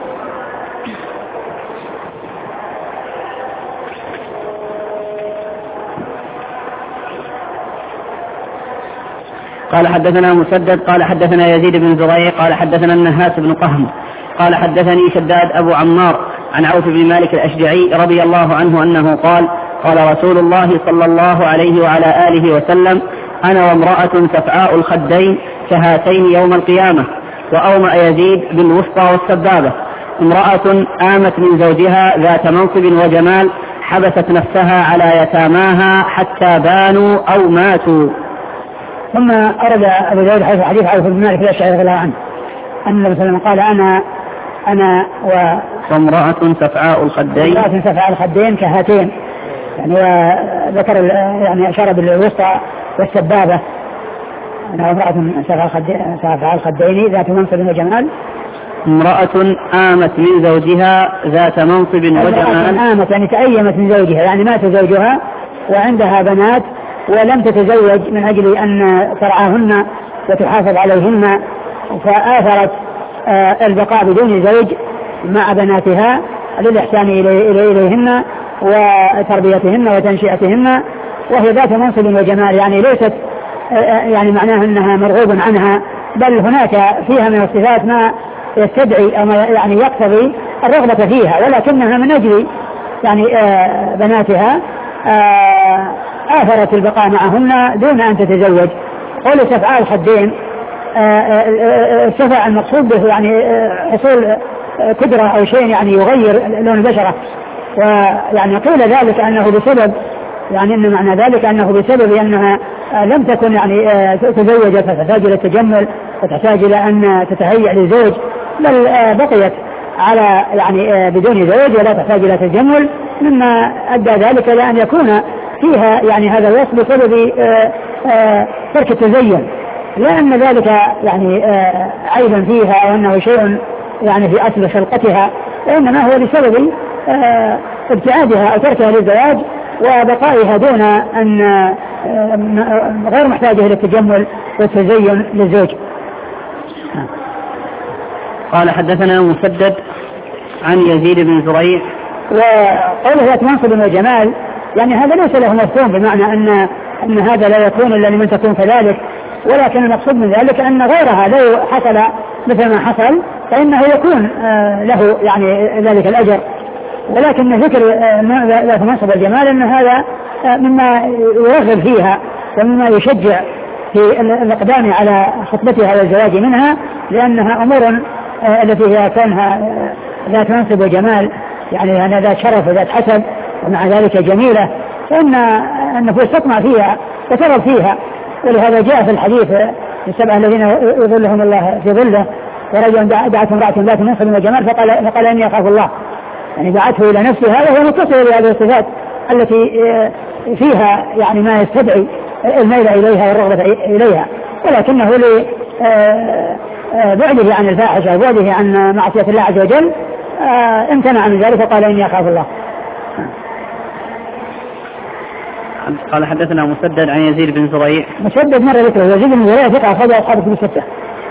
[SPEAKER 1] قال حدثنا مسدد قال حدثنا يزيد بن زريع قال حدثنا النهاس بن قهم قال حدثني شداد أبو عمار عن عوف بن مالك الأشجعي رضي الله عنه أنه قال رسول الله صلى الله عليه وعلى آله وسلم أنا وامرأة سفعاء الخدين كهاتين يوم القيامة. وأومأ يزيد بالوسطى والسبابة. امرأة آمت من زوجها ذات منصب وجمال حبست نفسها على يتاماها حتى بانوا أو ماتوا.
[SPEAKER 2] ثم أرد أبو داود حديث عوف بن مالك الأشجعي رضي الله عنه أن النبي صلى الله عليه وسلم قال أنا
[SPEAKER 1] وامرأة سفعاء الخدين
[SPEAKER 2] كهاتين، يعني وذكر يعني أشار بالوسطى والسبابة. أنا امرأة سفعاء الخدين ذات منصب وجمال.
[SPEAKER 1] امرأة آمت من زوجها ذات منصب وجمال.
[SPEAKER 2] آمت يعني تأيمت من زوجها، يعني مات زوجها وعندها بنات ولم تتزوج من أجل أن ترعاهن وتحافظ عليهن، فآثرت البقاء بدون زوج مع بناتها للإحسان إليهن وتربيتهن وتنشئتهن، وهي ذات منصب وجمال، يعني ليست يعني معناها أنها مرغوب عنها، بل هناك فيها من الصفات ما يستدعي أو ما يعني يقتضي الرغبة فيها، ولكنها من أجل يعني بناتها آثرت البقاء معهن دون أن تتزوج. قول سفعاء الخدين السفع المقصود به يعني حصول قدرة أو شيء يعني يغير لون البشرة، ويعني قيل ذلك أنه بسبب يعني أن معنى ذلك أنه بسبب أنها لم تكن يعني تزوجت فتحتاج إلى التجمل وتحتاج إلى أن تتهيأ للزوج، بل بقيت على يعني بدون زوج ولا تحتاج إلى تجمل، مما أدى ذلك إلى أن يكون فيها يعني هذا الوصف بسبب ترك التزين، لأن ذلك يعني عيبا فيها أو أنه شيء يعني في أصل خلقتها، وإنما هو بسبب ابتعادها أو تركها للزواج وبقائها دون أن غير محتاجة إلى التجمل والتزين للزوج.
[SPEAKER 1] قال حدثنا مسدد عن يزيد بن زريع.
[SPEAKER 2] وقوله ذات منصب وجمال يعني هذا ليس له مفهوم بمعنى أن هذا لا يكون إلا لمن تكون كذلك، ولكن المقصود من ذلك أن غيرها لو حصل مثل ما حصل فإنه يكون له يعني ذلك الأجر. ولكن ذكر ذات منصب الجمال أن هذا مما يرغب فيها ومما يشجع في الإقدام على خطبتها والزواج منها، لأنها أمور التي هي كونها ذات منصب وجمال يعني أنها ذات شرف وذات حسب ومع ذلك جميلة، فإن النفوس تطمع فيها وترغب فيها. ولهذا جاء في الحديث السبعة الذين يظلهم الله في ظله، ورجل دعته امرأة ذات منصب وجمال فقال إني أخاف الله، يعني دعته إلى نفسه. هذا هو متصل بهذه الصفات التي فيها يعني ما يستدعي الميل إليها والرغبة إليها، ولكنه لبعده عن الفاحشة وبعده عن معصية الله عز وجل امتنع من ذلك وقال إني أخاف الله.
[SPEAKER 1] قال حدثنا مسدد عن يزيد بن زريع.
[SPEAKER 2] مسدد مرة ذكره يزيد بن زريع ثقة أخرج أصحاب كتب الستة.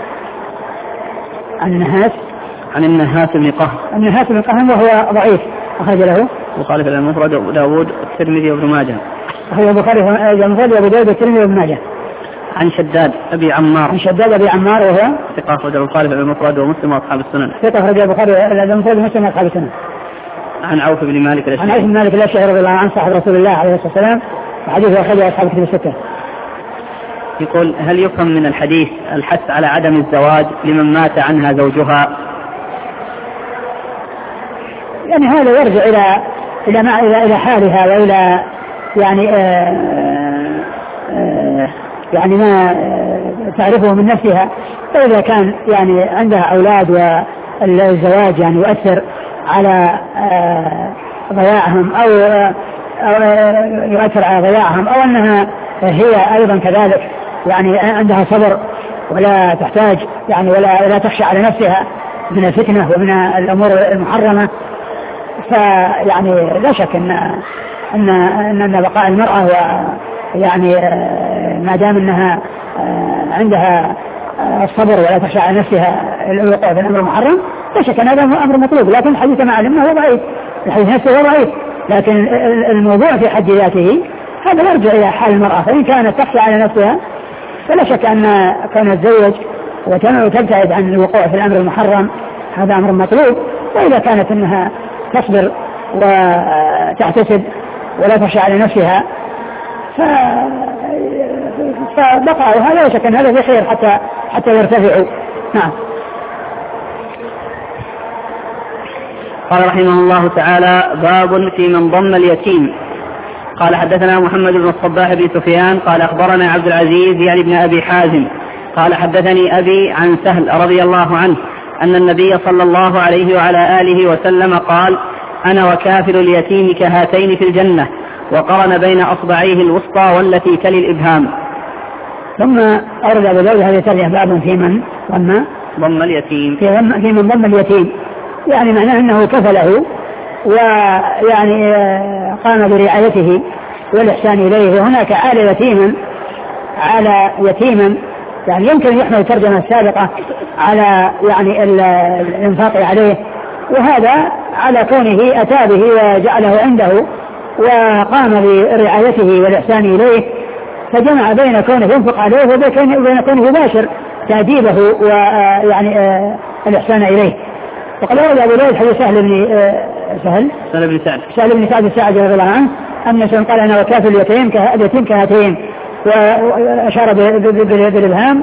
[SPEAKER 2] عن النهاس بن قهم. النهاس بن قهم وهو ضعيف أخرج له
[SPEAKER 1] البخاري في المفرد وأبو داود والترمذي وابن ماجه.
[SPEAKER 2] أخرج البخاري في المفرد وأبو داود والترمذي وابن ماجه.
[SPEAKER 1] عن شداد أبي عمار وهو ثقة أخرج البخاري في المفرد ومسلم وأصحاب السنن.
[SPEAKER 2] ثقة أخرج البخاري في المفرد ومسلم وأصحاب السنن.
[SPEAKER 1] عن عوف بن مالك
[SPEAKER 2] الأشعري رضي الله عنه صاحب رسول الله عليه الصلاة والسلام وحديثه أخرجه أصحاب كتب الستة.
[SPEAKER 1] يقول هل يفهم من الحديث الحث على عدم الزواج لمن مات عنها زوجها؟
[SPEAKER 2] يعني هذا يرجع إلى حالها وإلى يعني ما تعرفه من نفسها. فإذا كان يعني عندها أولاد والزواج يعني يؤثر على ضياعهم أو يؤثر على ضياعهم أو أنها هي أيضا كذلك يعني عندها صبر ولا تحتاج يعني ولا تخشى على نفسها من الفتنة ومن الأمور المحرمة، فيعني لا شك أن بقاء المرأة يعني ما دام أنها عندها الصبر ولا تخشى على نفسها الوقوع في الأمر المحرم لا شك أن هذا أمر مطلوب. لكن الحديث مع علمنا هو ضعيف، الحديث نفسه هو ضعيف، لكن الموضوع في حد ذاته هذا يرجع إلى حال المرأة. فإن كانت تخشى على نفسها فلا شك أن كانت تتزوج وتبتعد عن الوقوع في الأمر المحرم هذا أمر مطلوب. وإذا كانت أنها تصبر وتحتسب ولا تخشى على نفسها فبقى هذا لا شك أن هذا في خير حتى يرتفعوا. نعم.
[SPEAKER 1] قال رحمه الله تعالى باب في من ضم اليتيم. قال حدثنا محمد بن الصباح بن سفيان قال أخبرنا عبد العزيز يعني بن أبي حازم قال حدثني أبي عن سهل رضي الله عنه أن النبي صلى الله عليه وعلى آله وسلم قال أنا وكافل اليتيم كهاتين في الجنة، وقرن بين أصبعيه الوسطى والتي تلي الإبهام.
[SPEAKER 2] ثم أورد أبو داود هذه الترجمة باب في من
[SPEAKER 1] ضم اليتيم،
[SPEAKER 2] في من ضم اليتيم، يعني معناه أنه كفله ويعني قام برعايته والإحسان إليه. وهناك على يتيما يعني يمكن يحمل الترجمة السابقة على يعني الإنفاق عليه، وهذا على كونه أتى به وجعله عنده وقام برعايته والإحسان إليه، فجمع بين كونه ينفق عليه وبين كونه يباشر تأديبه ويعني الإحسان إليه. وقد ورد أبو داود حديث سهل بن سعد الساعدي رضي الله عنه أن سن قال أنا وكافل اليتيم كهاتين، وأشار بالإبهام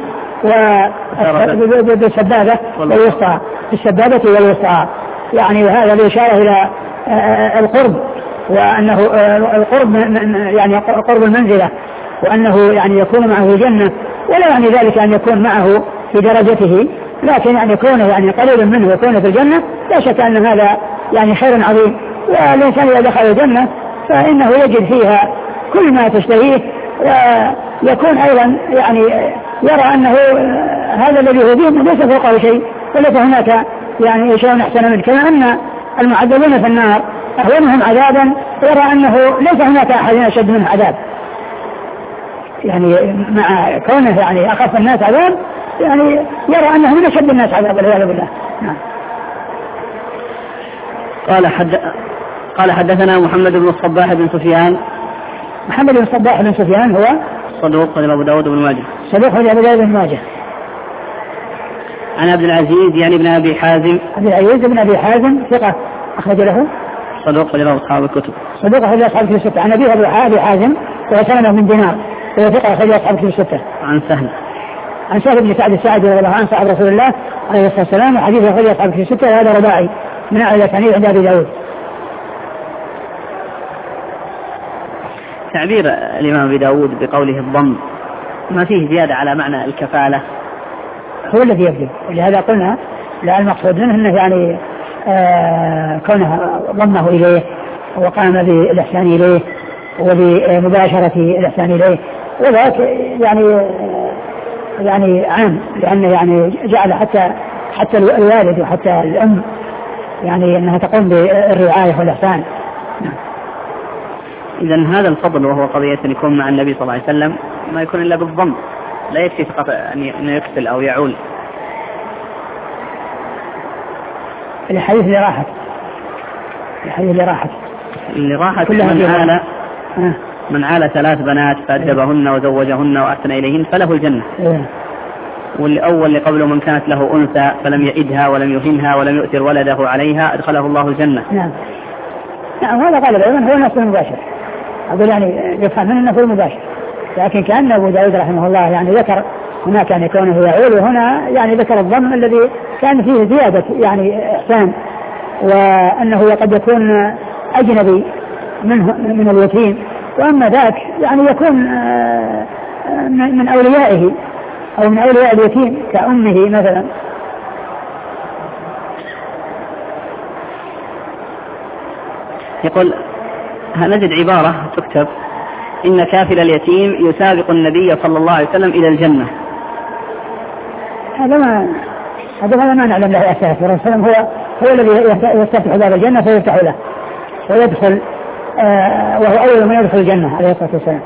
[SPEAKER 2] وبالسبابة والوسطى، بالسبابة والوسطى، يعني وهذا الإشارة إلى القرب، وأنه القرب يعني قرب المنزلة، وأنه يعني يكون معه في الجنة، ولا يعني ذلك أن يكون معه في درجته، لكن يعني يكون يعني قليل منه يكون في الجنة. لا شك أن هذا يعني خير عظيم، والإنسان إذا دخل الجنة فإنه يجد فيها كل ما تشتهيه، ويكون أيضا يعني يرى أنه هذا الذي هو به ليس فوقه شيء وليس هناك يعني شيء أحسن منه، كما أن المعذبين في النار أهونهم عذابا يرى أنه ليس هناك أحد أشد منه عذاب، يعني مع كونه يعني أخف الناس عذاب يعني يرى أنه من أشد الناس عذابا والعياذ بالله. نعم.
[SPEAKER 1] قال حدثنا محمد بن الصباح بن سفيان.
[SPEAKER 2] محمد بن الصباح بن سفيان هو
[SPEAKER 1] صدوق أبو داود بن ماجه.
[SPEAKER 2] صدوق أبو داود بن ماجه.
[SPEAKER 1] عن عبد العزيز يعني بن أبي حازم.
[SPEAKER 2] عبد العزيز بن أبي حازم ثقة أخرج له.
[SPEAKER 1] صدوق له أصحاب الكتب.
[SPEAKER 2] صدوق أخرج أصحاب الكتب الستة. عن أبي أبي حازم وسلمة من دينار وهو ثقة أخرج أصحاب الكتب الستة. عن سهل بن سعد الساعدي رضي الله عنه صاحب رسول الله عليه الصلاة والسلام وحديث أخرج أصحاب الكتب الستة. هذا رباعي من أعلى الأسانيد عند أبي داود.
[SPEAKER 1] تعبير الإمام أبي داود بقوله الضم ما فيه زيادة على معنى الكفالة
[SPEAKER 2] هو الذي يبدو، ولهذا قلنا لا المقصود منه أنه يعني كونه ضمه إليه وقام بالإحسان إليه وبمباشرة الإحسان إليه، وذلك يعني عام، لأنه يعني جعل حتى الوالد وحتى الأم يعني أنها تقوم بالرعاية والإحسان.
[SPEAKER 1] إذن هذا الفضل وهو قضية أن يكون مع النبي صلى الله عليه وسلم ما يكون إلا بالضم، لا يكفي فقط أن يكفل أو يعول.
[SPEAKER 2] الحديث اللي راحت
[SPEAKER 1] من عال 3 بنات فأدبهن وزوجهن وأحسن إليهن فله الجنة. والأول اللي قبله من كانت له أنثى فلم يئدها ولم يهنها ولم يؤثر ولده عليها أدخله الله الجنة.
[SPEAKER 2] نعم هذا قال العلماء هو النص المباشر، أقول يعني يفهم من النص المباشر، لكن كأن أبو داود رحمه الله يعني ذكر هناك أن يكونه يعول، وهنا يعني ذكر الضم الذي كان فيه زيادة يعني إحسان، وأنه قد يكون أجنبي من اليتيم، وأما ذاك يعني يكون من أوليائه أو من أولياء اليتيم كأمه مثلا.
[SPEAKER 1] يقول نجد عبارة تكتب إن كافل اليتيم يسابق النبي صلى الله عليه وسلم إلى الجنة.
[SPEAKER 2] هذا ما نعلم له أساس، والرسول هو الذي يستفتح باب الجنة فيفتح له ويدخل، وهو أول من يدخل الجنة عليه الصلاة والسلام.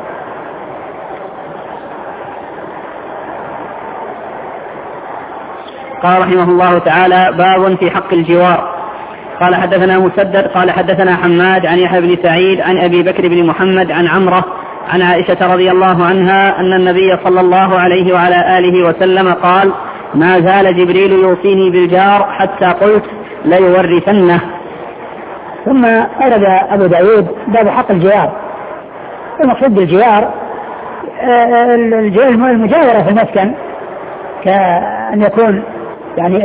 [SPEAKER 1] قال رحمه الله تعالى باب في حق الجوار. قال حدثنا مسدد قال حدثنا حماد عن يحيى بن سعيد عن أبي بكر بن محمد عن عمرة عن عائشة رضي الله عنها أن النبي صلى الله عليه وعلى آله وسلم قال ما زال جبريل يوصيني بالجار حتى قلت ليورثنه.
[SPEAKER 2] ثم أرد أبو داود باب حق الجوار. المقصود بالجوار المجاورة في المسكن، كأن يكون يعني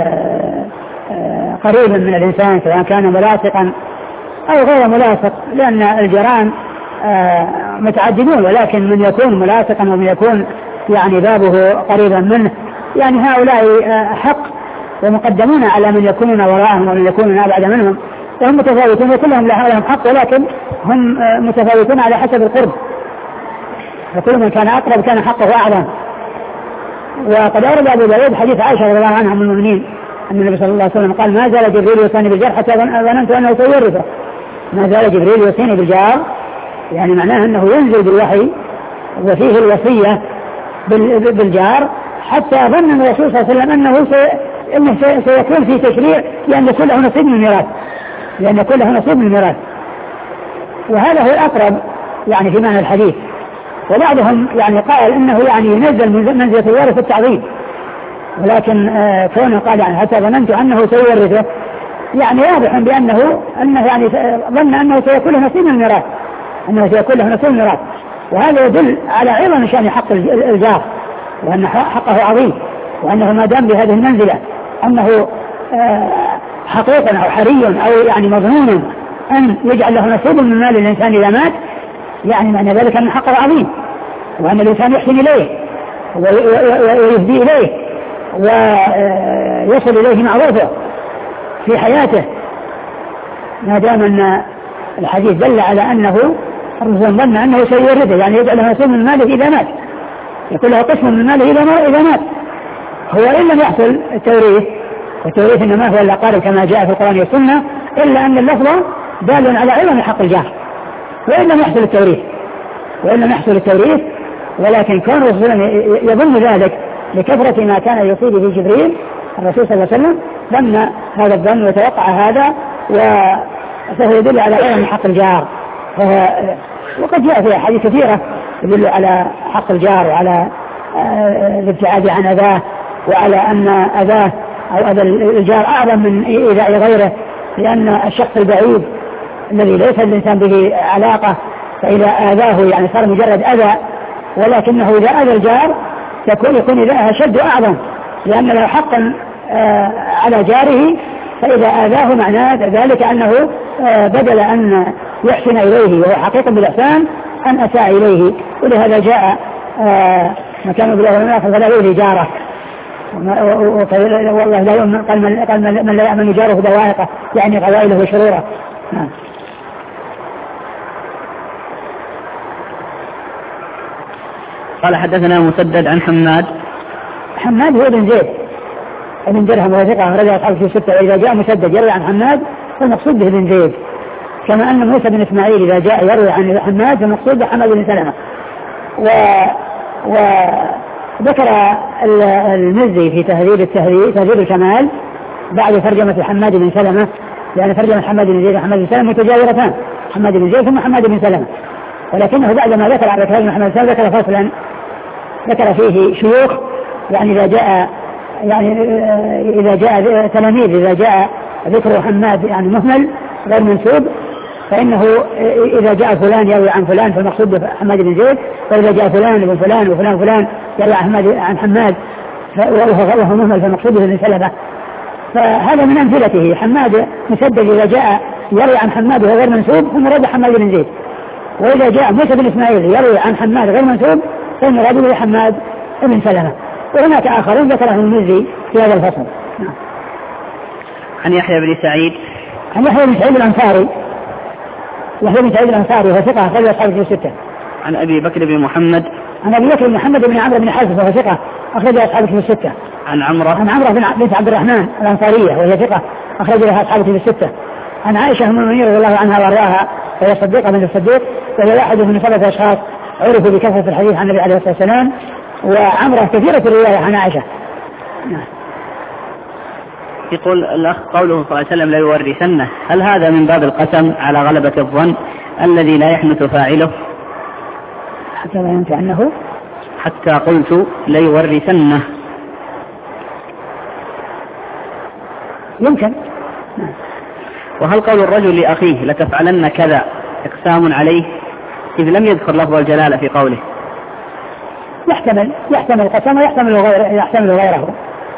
[SPEAKER 2] قريبا من الإنسان سواء كان ملاصقا أو غير ملاصق، لأن الجيران متعددون، ولكن من يكون ملاصقا ومن يكون يعني بابه قريبا منه، يعني هؤلاء حق ومقدمون على من يكونون وراءهم ومن يكونون أبعد منهم، وهم متفاوتون وكلهم لهم حق، ولكن هم متفاوتون على حسب القرب، فكل من كان أقرب كان حقه أعظم. وقد أورد أبو داود حديث عائشة رضي الله عنها من المؤمنين أن النبي صلى الله عليه وسلم قال ما زال جبريل يوصيني بالجار حتى ظننت أنه سيورثه. ما زال جبريل يوصيني بالجار يعني معناه أنه ينزل بالوحي وفيه الوصية بالجار، حتى ظن الرسول صلى الله عليه وسلم أنه سيكون في تشريع لأن يكون له نصيب من الميراث، وهذا هو الأقرب يعني في معنى الحديث. وبعضهم يعني قال إنه يعني ينزل منزلة الوارث التعظيم، ولكن كونه قال يعني حتى ظننت أنه سيورثه يعني واضح بأنه يعني ظن أنه سيكون له نصيب من الميراث، وهذا يدل على عظم شأن حق الجار، وأن حقه عظيم، وأنه ما دام بهذه المنزلة أنه حقيقا أو حري أو يعني مظنون أن يجعل له نصيب من مال الإنسان إذا مات، يعني معنى ذلك أن حقه عظيم، وأن الإنسان يحسن إليه ويهدي إليه ويصل إليه معروفه في حياته، ما دام أن الحديث دل على أنه الرسول ظن أنه سيورثه، يعني يجعل له نصيب من ماله إذا مات، يكون له قسم من ماله إذا مات. هو إن لم يحصل التوريث إنما هو الأقارب كما جاء في القرآن والسنة، إلا أن اللفظ دال على عظم حق الجار، وإن لم يحصل التوريث، ولكن كون الرسول يظن ذلك لكثرة ما كان يصيب به جبريل الرسول صلى الله عليه وسلم ظن هذا الظن وتوقع هذا، فهو يدل على عظم حق الجار. وقد جاء في أحاديث كثيرة يدل على حق الجار وعلى الابتعاد عن أذاه، وعلى أن أذاه أو أذى الجار أعظم من إيذاء غيره، لأن الشخص البعيد الذي ليس الإنسان به علاقة فإذا آذاه يعني صار مجرد أذى، ولكنه إذا أذى الجار يكون إذاءها شد أعظم، لأن له حقا على جاره، فإذا آذاه معناه ذلك أنه بدل أن يحسن إليه وهو حقيقة بالإحسان أن أساء إليه. ولهذا جاء مكان بلغ المنافق فلا يؤذي جاره، والله لا يؤمن قال من لا يأمن جاره دوائقه يعني غوائله وشروره.
[SPEAKER 1] قال حدثنا مسدد عن
[SPEAKER 2] حماد هو بن زيد ابن درهم وثقة رجع أصحابه في 6. وإذا جاء مسدد يروي عن حماد فالمقصود به بن زيد، كما أن موسى بن إسماعيل إذا جاء يروي عن حماد فالمقصود به حماد بن سلمة. وذكر المزي في تهذيب الكمال بعد ترجمة حماد بن سلمة، لأن ترجمة حماد بن زيد وحماد بن سلمة متجاورتان، حماد بن زيد ثم حماد بن سلمة، ولكنه بعدما ذكر على كلام محمد بن سلمة ذكر فصلا ذكر فيه شيوخ، يعني إذا جاء تلاميذ، إذا جاء ذكر حماد يعني مهمل غير منسوب، فإنه إذا جاء فلان يروي عن فلان فالمقصود حماد بن زيد، وإذا جاء فلان ابن فلان وفلان فلان يروي عن حماد وهو مهمل فالمقصود بن سلمة. فهذا من أمثلته. حماد مسدد إذا جاء يروي عن حماد وهو غير منسوب فالمراد حماد بن زيد، وإذا جاء موسى بن إسماعيل يروي عن حماد غير منسوب فالمراد به حماد بن سلمة. وهناك آخرين ذكرهم المزي في هذا الفصل.
[SPEAKER 1] عن يحيى بن سعيد
[SPEAKER 2] الأنصاري، يحيى بن سعيد الأنصاري وهو ثقة أخرج أصحابه في 6.
[SPEAKER 1] عن أبي بكر بن محمد
[SPEAKER 2] بن عمرو بن حزم وهو ثقة أخرج أصحابه في 6.
[SPEAKER 1] عن عمرة
[SPEAKER 2] بنت عبد الرحمن الأنصارية وهي ثقة أخرج لها أصحابه في 6. عن عائشة أم المؤمنين رضي الله عنها وارضاها وهي صديقة بنت الصديق، وهي واحد من 3 أشخاص عرفوا بكثرة الحديث عن النبي عليه الصلاة والسلام، وعمرة كثيرة الرواية عن عائشة.
[SPEAKER 1] يقول الأخ قوله صلى الله عليه وسلم لا يورثنه، هل هذا من باب القسم على غلبة الظن الذي لا يحنث فاعله؟
[SPEAKER 2] حتى لا ينفع عنه
[SPEAKER 1] حتى قلت لا يورثنه
[SPEAKER 2] يمكن.
[SPEAKER 1] وهل قول الرجل لأخيه لتفعلن كذا إقسام عليه إذ لم يذكر لفظ الجلالة في قوله؟
[SPEAKER 2] يحتمل القسم ويحتمل غيره.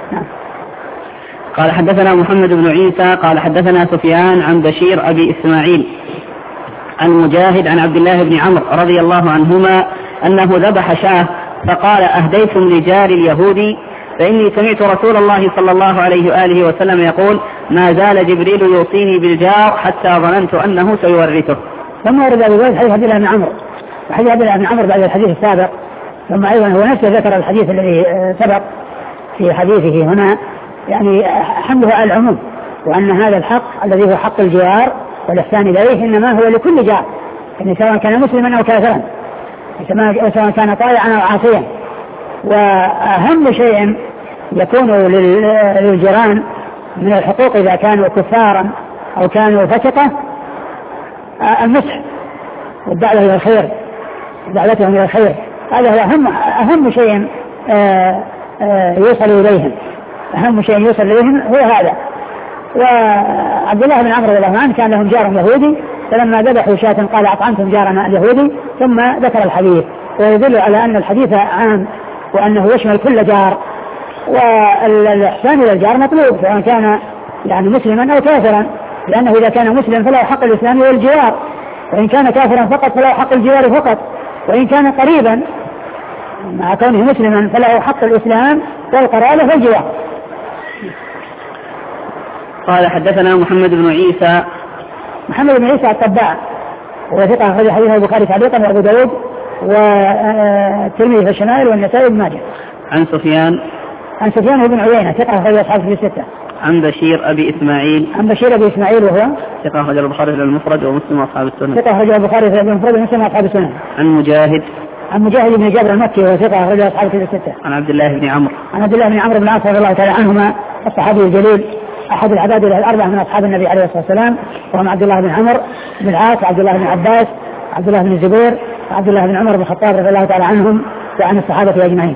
[SPEAKER 1] قال حدثنا محمد بن عيسى قال حدثنا سفيان عن بشير أبي إسماعيل عن مجاهد عن عبد الله بن عمرو رضي الله عنهما أنه ذبح شاة فقال أهديتم لجار اليهودي، فإني سمعت رسول الله صلى الله عليه وآله وسلم يقول ما زال جبريل يوصيني بالجار حتى ظننت أنه سيورثه.
[SPEAKER 2] ثم ورد أبو بكر حديث عبد الله بن عمرو، وحديث عبد الله بن عمرو بعد الحديث السابق، ثم أيضا هو نفسه ذكر الحديث الذي سبق في حديثه هنا، يعني حمله على العموم، وأن هذا الحق الذي هو حق الجوار والإحسان إليه إنما هو لكل جار، يعني سواء كان مسلما أو كافرا، سواء كان طائعا أو عاصيا. وأهم شيء يكون للجيران من الحقوق إذا كانوا كفارا أو كانوا فسقة النصح والدعوة إلى الخير، دعوتهم إلى الخير، هذا هو أهم شيء يوصل إليهم، أهم شيء يوصل إليهم هو هذا. وعبد الله بن عمرو رضي الله عنه كان لهم جار يهودي، فلما ذبحوا شاة قال أطعمتم جارنا اليهودي، ثم ذكر الحديث، ويدل على أن الحديث عام وأنه يشمل كل جار، والإحسان إلى الجار مطلوب سواء كان يعني مسلما أو كافرا، لأنه إذا كان مسلم فله حق الإسلام والجوار، وإن كان كافرا فقط فله حق الجوار فقط، وإن كان قريبا مع كونه مسلما فله حق الإسلام والقرابة والجوار.
[SPEAKER 1] قال حدثنا محمد بن عيسى
[SPEAKER 2] الطباع وثقة أخرج حديث البخاري تعليقا وأبو داود والترمذي في الشمائل والنسائي بن ماجه.
[SPEAKER 1] عن سفيان
[SPEAKER 2] بن عيينة ثقة أخرج أصحابه في 6.
[SPEAKER 1] عن بشير أبي إسماعيل
[SPEAKER 2] وهو
[SPEAKER 1] ثقة أخرج البخاري في المفرد ومسلم وأصحاب السنن.
[SPEAKER 2] ثقة أخرج البخاري في المفرد ومسلم وأصحاب السنن.
[SPEAKER 1] عن
[SPEAKER 2] عن مجاهد بن جابر المكي وهو ثقة أخرج له أصحاب الكتب الستة.
[SPEAKER 1] عن عبد الله بن عمرو.
[SPEAKER 2] عن عبد الله بن عمرو بن العاص رضي الله تعالى عنهما الصحابي الجليل أحد العباد الأربعة من أصحاب النبي عليه الصلاة والسلام، وهم عبد الله بن عمرو بن العاص وعبد الله بن عباس وعبد الله بن الزبير وعبد الله بن عمر بن الخطاب رضي الله تعالى عنهم وعن الصحابة أجمعين.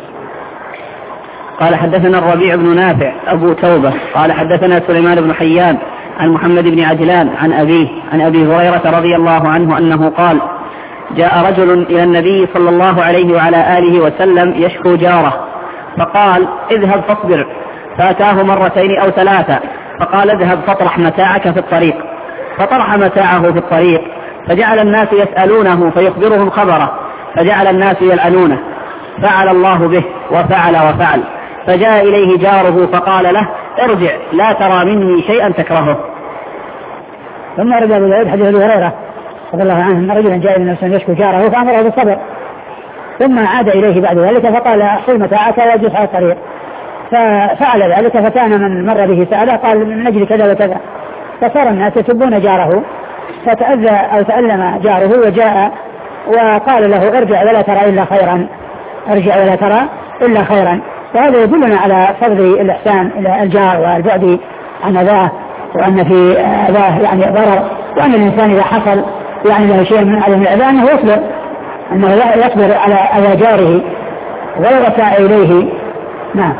[SPEAKER 1] قال حدثنا الربيع بن نافع أبو توبة قال حدثنا سليمان بن حيان عن محمد بن عجلان عن أبيه عن أبي هريرة رضي الله عنه أنه قال: جاء رجل إلى النبي صلى الله عليه وعلى آله وسلم يشكو جاره، فقال: اذهب فاصبر، فأتاه مرتين أو ثلاثة، فقال: اذهب فاطرح متاعك في الطريق، فطرح متاعه في الطريق، فجعل الناس يسألونه فيخبرهم خبره، فجعل الناس يلعنونه، فعل الله به وفعل وفعل، فجاء إليه جاره فقال له: ارجع لا ترى مني شيئا تكرهه.
[SPEAKER 2] ثم رجع أبو داود حديث أبي هريرة رضي الله عنه أن رجلا جاء إلى النبي يشكو جاره فأمره بالصبر، ثم عاد إليه بعد ذلك فقال: احصل متاعك واجلس على الطريق، ففعل ذلك، فكان من مر به سأله قال: من أجل كذا وكذا، فصار الناس يسبون جاره، فتأذى أو تألم جاره وجاء وقال له: ارجع ولا ترى إلا خيرا، ارجع ولا ترى إلا خيرا. وهذا يدلنا على فضل الإحسان إلى الجار والبعد عن أذاه، وأن في أذاه يعني ضرر، وأن الإنسان إذا حصل يعني له شيء من عدم الأذى أنه يصبر، أنه يصبر على أذى جاره ولو أساء إليه. نعم.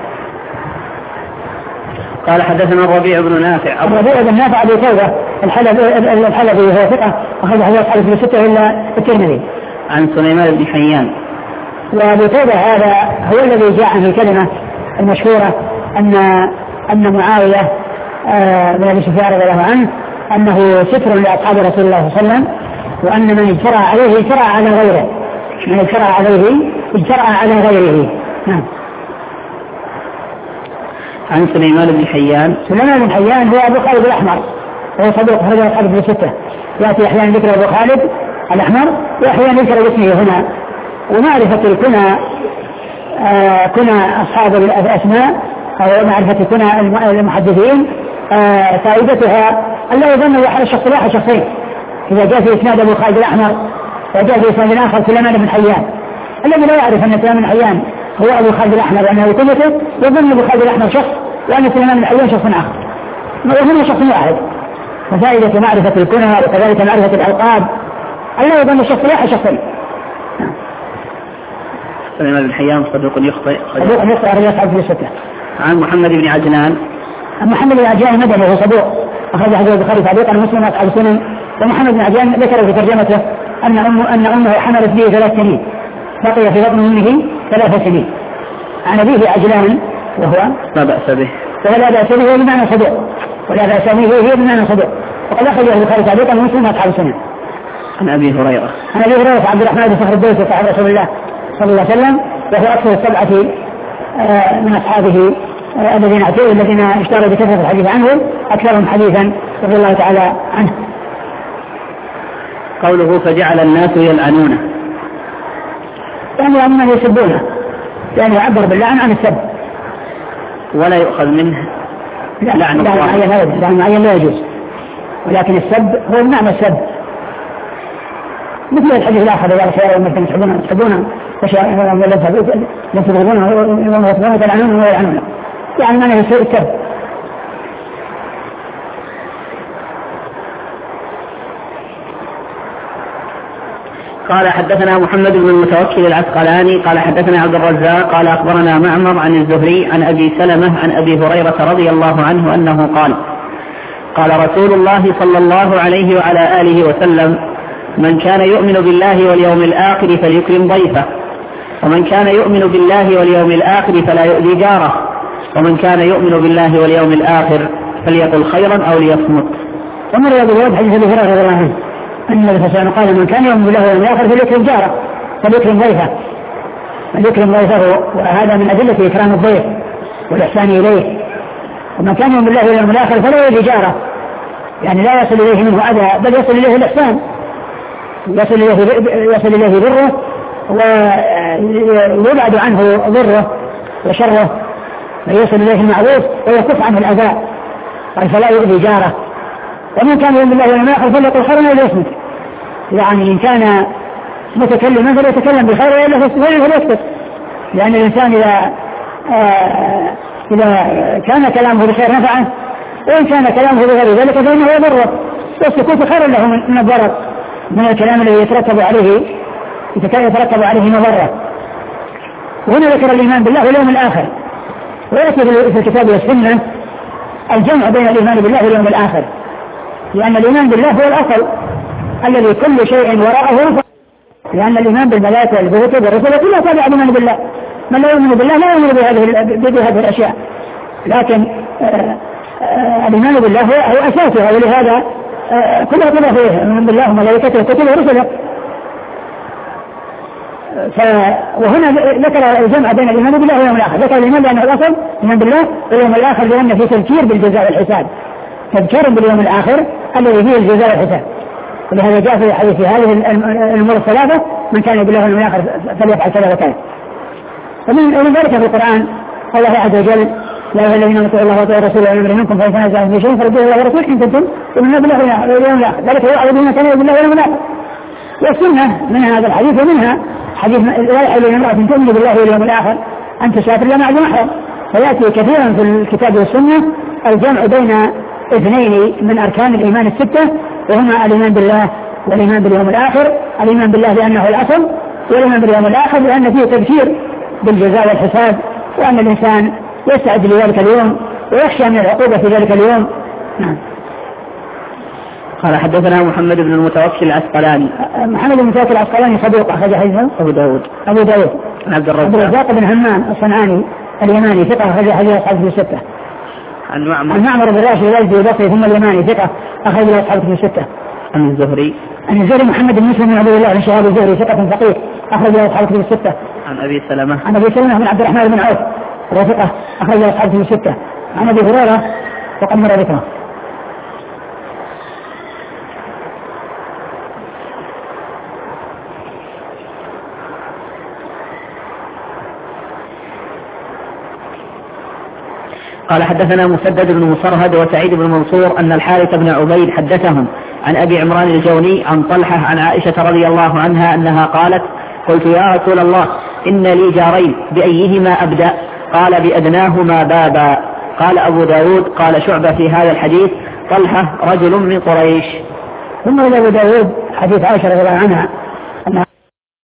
[SPEAKER 1] قال حدثنا الربيع بن نافع.
[SPEAKER 2] الربيع بن نافع أبو توبة الحلبي وهو ثقة أخرج حديث أصحاب الكتب الستة إلا الترمذي.
[SPEAKER 1] عن سليمان بن حيان.
[SPEAKER 2] وأبو توبة هذا هو الذي جاء عن الكلمة المشهورة أن معاوية بن أبي سفيان رضي الله عنه أنه ستر لأصحاب رسول الله صلى الله عليه وسلم، وأن من اجترأ عليه اجترأ على غيره، من اجترأ عليه اجترأ على غيره. نعم.
[SPEAKER 1] عن سليمان بن حيان.
[SPEAKER 2] سليمان بن حيان هو أبو خالد الأحمر، وهو صدوق أخرج أصحاب الكتب الستة، يأتي أحيانا ذكر أبو خالد الأحمر وأحيانا ذكر اسمه هنا. ومعرفة الكنى كنى أصحاب الأسماء أو معرفة كنى المحدثين فائدتها ألا يظن أحد الشخص واحد شخصين. إذا جاء في إسناد أبو خالد الأحمر وجاء في إسناد آخر سليمان بن حيان، الذي لا يعرف أن سليمان بن حيان هو أبو خالد الأحمر لأنه كنيته، يظن أبو خالد الأحمر شخص وأن سليمان بن حيان شخص آخر، وهنا شخص واحد. ففائدة معرفة الكنى وكذلك معرفة الألقاب ألا يظن الشخص واحد شخصين.
[SPEAKER 1] سليمان بن حيان صدوق يخطئ.
[SPEAKER 2] صدوق يخطئ أخرج أصحاب الكتب الستة.
[SPEAKER 1] عن محمد بن عجلان.
[SPEAKER 2] محمد بن عجلان المدني وهو صدوق أخرج حديث البخاري تعليقا ومسلم وأصحاب السنن. ومحمد بن عجلان ذكر في ترجمته أن أمه حملت به 3 سنين، بقي في بطن أمه 3 سنين. عن أبيه عجلان وهو
[SPEAKER 1] لا بأس به،
[SPEAKER 2] ولا بأس به بمعنى صدوق، ولا بأس به هي بمعنى صدوق، وقد أخرج البخاري تعليقا ومسلم وأصحاب السنن.
[SPEAKER 1] عن أبي هريرة.
[SPEAKER 2] عن أبي هريرة عبد الرحمن بن صخر الدوسي صاحب رسول الله صلى الله عليه وسلم، وهو أكثر السبعة من أصحابه الذين اشتهروا بكثرة الحديث عنه، أكثرهم حديثا رضي الله تعالى عنه.
[SPEAKER 1] قوله فجعل الناس يلعنونه،
[SPEAKER 2] يعني أنهم يسبونه، يعني يعبر باللعن عن السب
[SPEAKER 1] ولا يؤخذ منه لعن
[SPEAKER 2] معين لا يجوز، ولكن السب هو المعنى السب، مثل الحديث الآخر إذا شاء أنكم تحبونه لن تضربونه وتلعنونه ويلعنونه، يعني معنى السب.
[SPEAKER 1] قال حدثنا محمد بن المتوكل العسقلاني قال حدثنا عبد الرزاق قال أخبرنا معمر عن الزهري عن أبي سلمة عن أبي هريرة رضي الله عنه أنه قال: قال رسول الله صلى الله عليه وعلى آله وسلم: من كان يؤمن بالله واليوم الآخر فليكرم ضيفه، ومن كان يؤمن بالله واليوم الآخر فلا يؤذي جاره، ومن كان يؤمن بالله واليوم الآخر فليقل خيرا أو ليصمت.
[SPEAKER 2] ومر أبو داود حديث أبي هريرة رضي الله عنه أن النبي صلى الله عليه وسلم قال: من كان يؤمن بالله واليوم الآخر فليكرم جاره، فليكرم ضيفه، فليكرم ضيفه، وهذا من أدلة إكرام الضيف والإحسان إليه. ومن كان يؤمن بالله واليوم الآخر فلا يؤذي جاره، يعني لا يصل إليه منه أذى بل يصل إليه الإحسان، يصل إليه بره ويبعد عنه ضره وشره، ويصل إليه المعروف ويكف عنه الأذى، فلا يؤذي جاره. ومن كان يؤمن بالله واليوم الآخر فليقل خيرا أو ليصمت، يعني إن كان متكلما فليتكلم بالخير وإلا فليسكت، لأن الإنسان إذا كان كلامه بالخير نفعه، وإن كان كلامه بغير ذلك فإنه يضره، والسكوت خير له من الضرر، من الكلام الذي يترتب عليه مضرة. وهنا ذكر الإيمان بالله واليوم الآخر، ويأتي في الكتاب والسنة الجمع بين الإيمان بالله واليوم الآخر، لأن الإيمان بالله هو الأصل الذي كل شيء وراءه، لأن الإيمان بالملائكة والكتب والرسل كلها تابع الإيمان بالله. من لا يؤمن بالله لا يؤمن بهذه الأشياء، لكن الإيمان بالله هو أساسها، ولهذا كلها تابع فيه الإيمان بالله وملائكته وكتبه ورسله. وهنا ذكر الجمع بين الإيمان بالله واليوم الآخر، ذكر الإيمان لأنه الأصل الإيمان بالله واليوم الآخر، لأن فيه تذكير بالجزاء والحساب، تذكير باليوم الآخر الذي فيه الجزاء والحساب. ولهذا جاء في الحديث هذه الأمور الثلاثة: من كان بالله واليوم الآخر فليفعل كذا وكذا. ومن ذلك في القرآن الله عز وجل: يا أيها الذين آمنوا الله وأطيعوا الرسول وأولي منكم فإن تنازعتم في شيء فردوه إلى الرسول إن كنتم تؤمنون بالله واليوم الآخر، ذلك يوعظ بما كان بالله واليوم الآخر. والسنة من هذا الحديث ومنها حديث لا يحل لامرأة تؤمن بالله واليوم الآخر أن تسافر إلا مع ذي محرم. فيأتي كثيرا في الكتاب والسنة الجمع بين اثنين من أركان الإيمان الستة، وهما الإيمان بالله والإيمان باليوم الآخر. الإيمان بالله لأنه الأصل، والإيمان باليوم الآخر لأن فيه تبشير بالجزاء والحساب، وأن الإنسان يستعد لذلك اليوم ويخشى من العقوبة في ذلك اليوم. نعم.
[SPEAKER 1] قال حدثنا محمد بن المتوكل العسقلاني.
[SPEAKER 2] محمد بن المتوكل العسقلاني صدوق، أخرج حديثه
[SPEAKER 1] أبو داود.
[SPEAKER 2] عن عبد الرزاق بن همام الصنعاني اليماني ثقة، أخرج حديث أصحابه الستة.
[SPEAKER 1] عن
[SPEAKER 2] معمر بن راشد الأزدي البصري ثم اليماني ثقة، أخرج أصحابه الستة.
[SPEAKER 1] عن الزهري
[SPEAKER 2] محمد بن مسلم بن عبد الله بن شهاب الزهري ثقة فقيه، أخرج أصحابه الستة.
[SPEAKER 1] عن أبي سلمة
[SPEAKER 2] بن عبد الرحمن بن عوف ثقة، أخرج أصحابه الستة. عن أبي هريرة وقد مر ذكره.
[SPEAKER 1] قال حدثنا مسدد بن مصرهد وسعيد بن منصور أن الحارث بن عبيد حدثهم عن أبي عمران الجوني عن طلحة عن عائشة رضي الله عنها أنها قالت: قلت يا رسول الله إن لي جارين بأيهما أبدأ؟ قال: بأدناهما بابا. قال أبو داود قال شعبة في هذا الحديث: طلحة رجل من قريش.
[SPEAKER 2] ثم إلى أبو داود حديث عائشة رضي الله عنها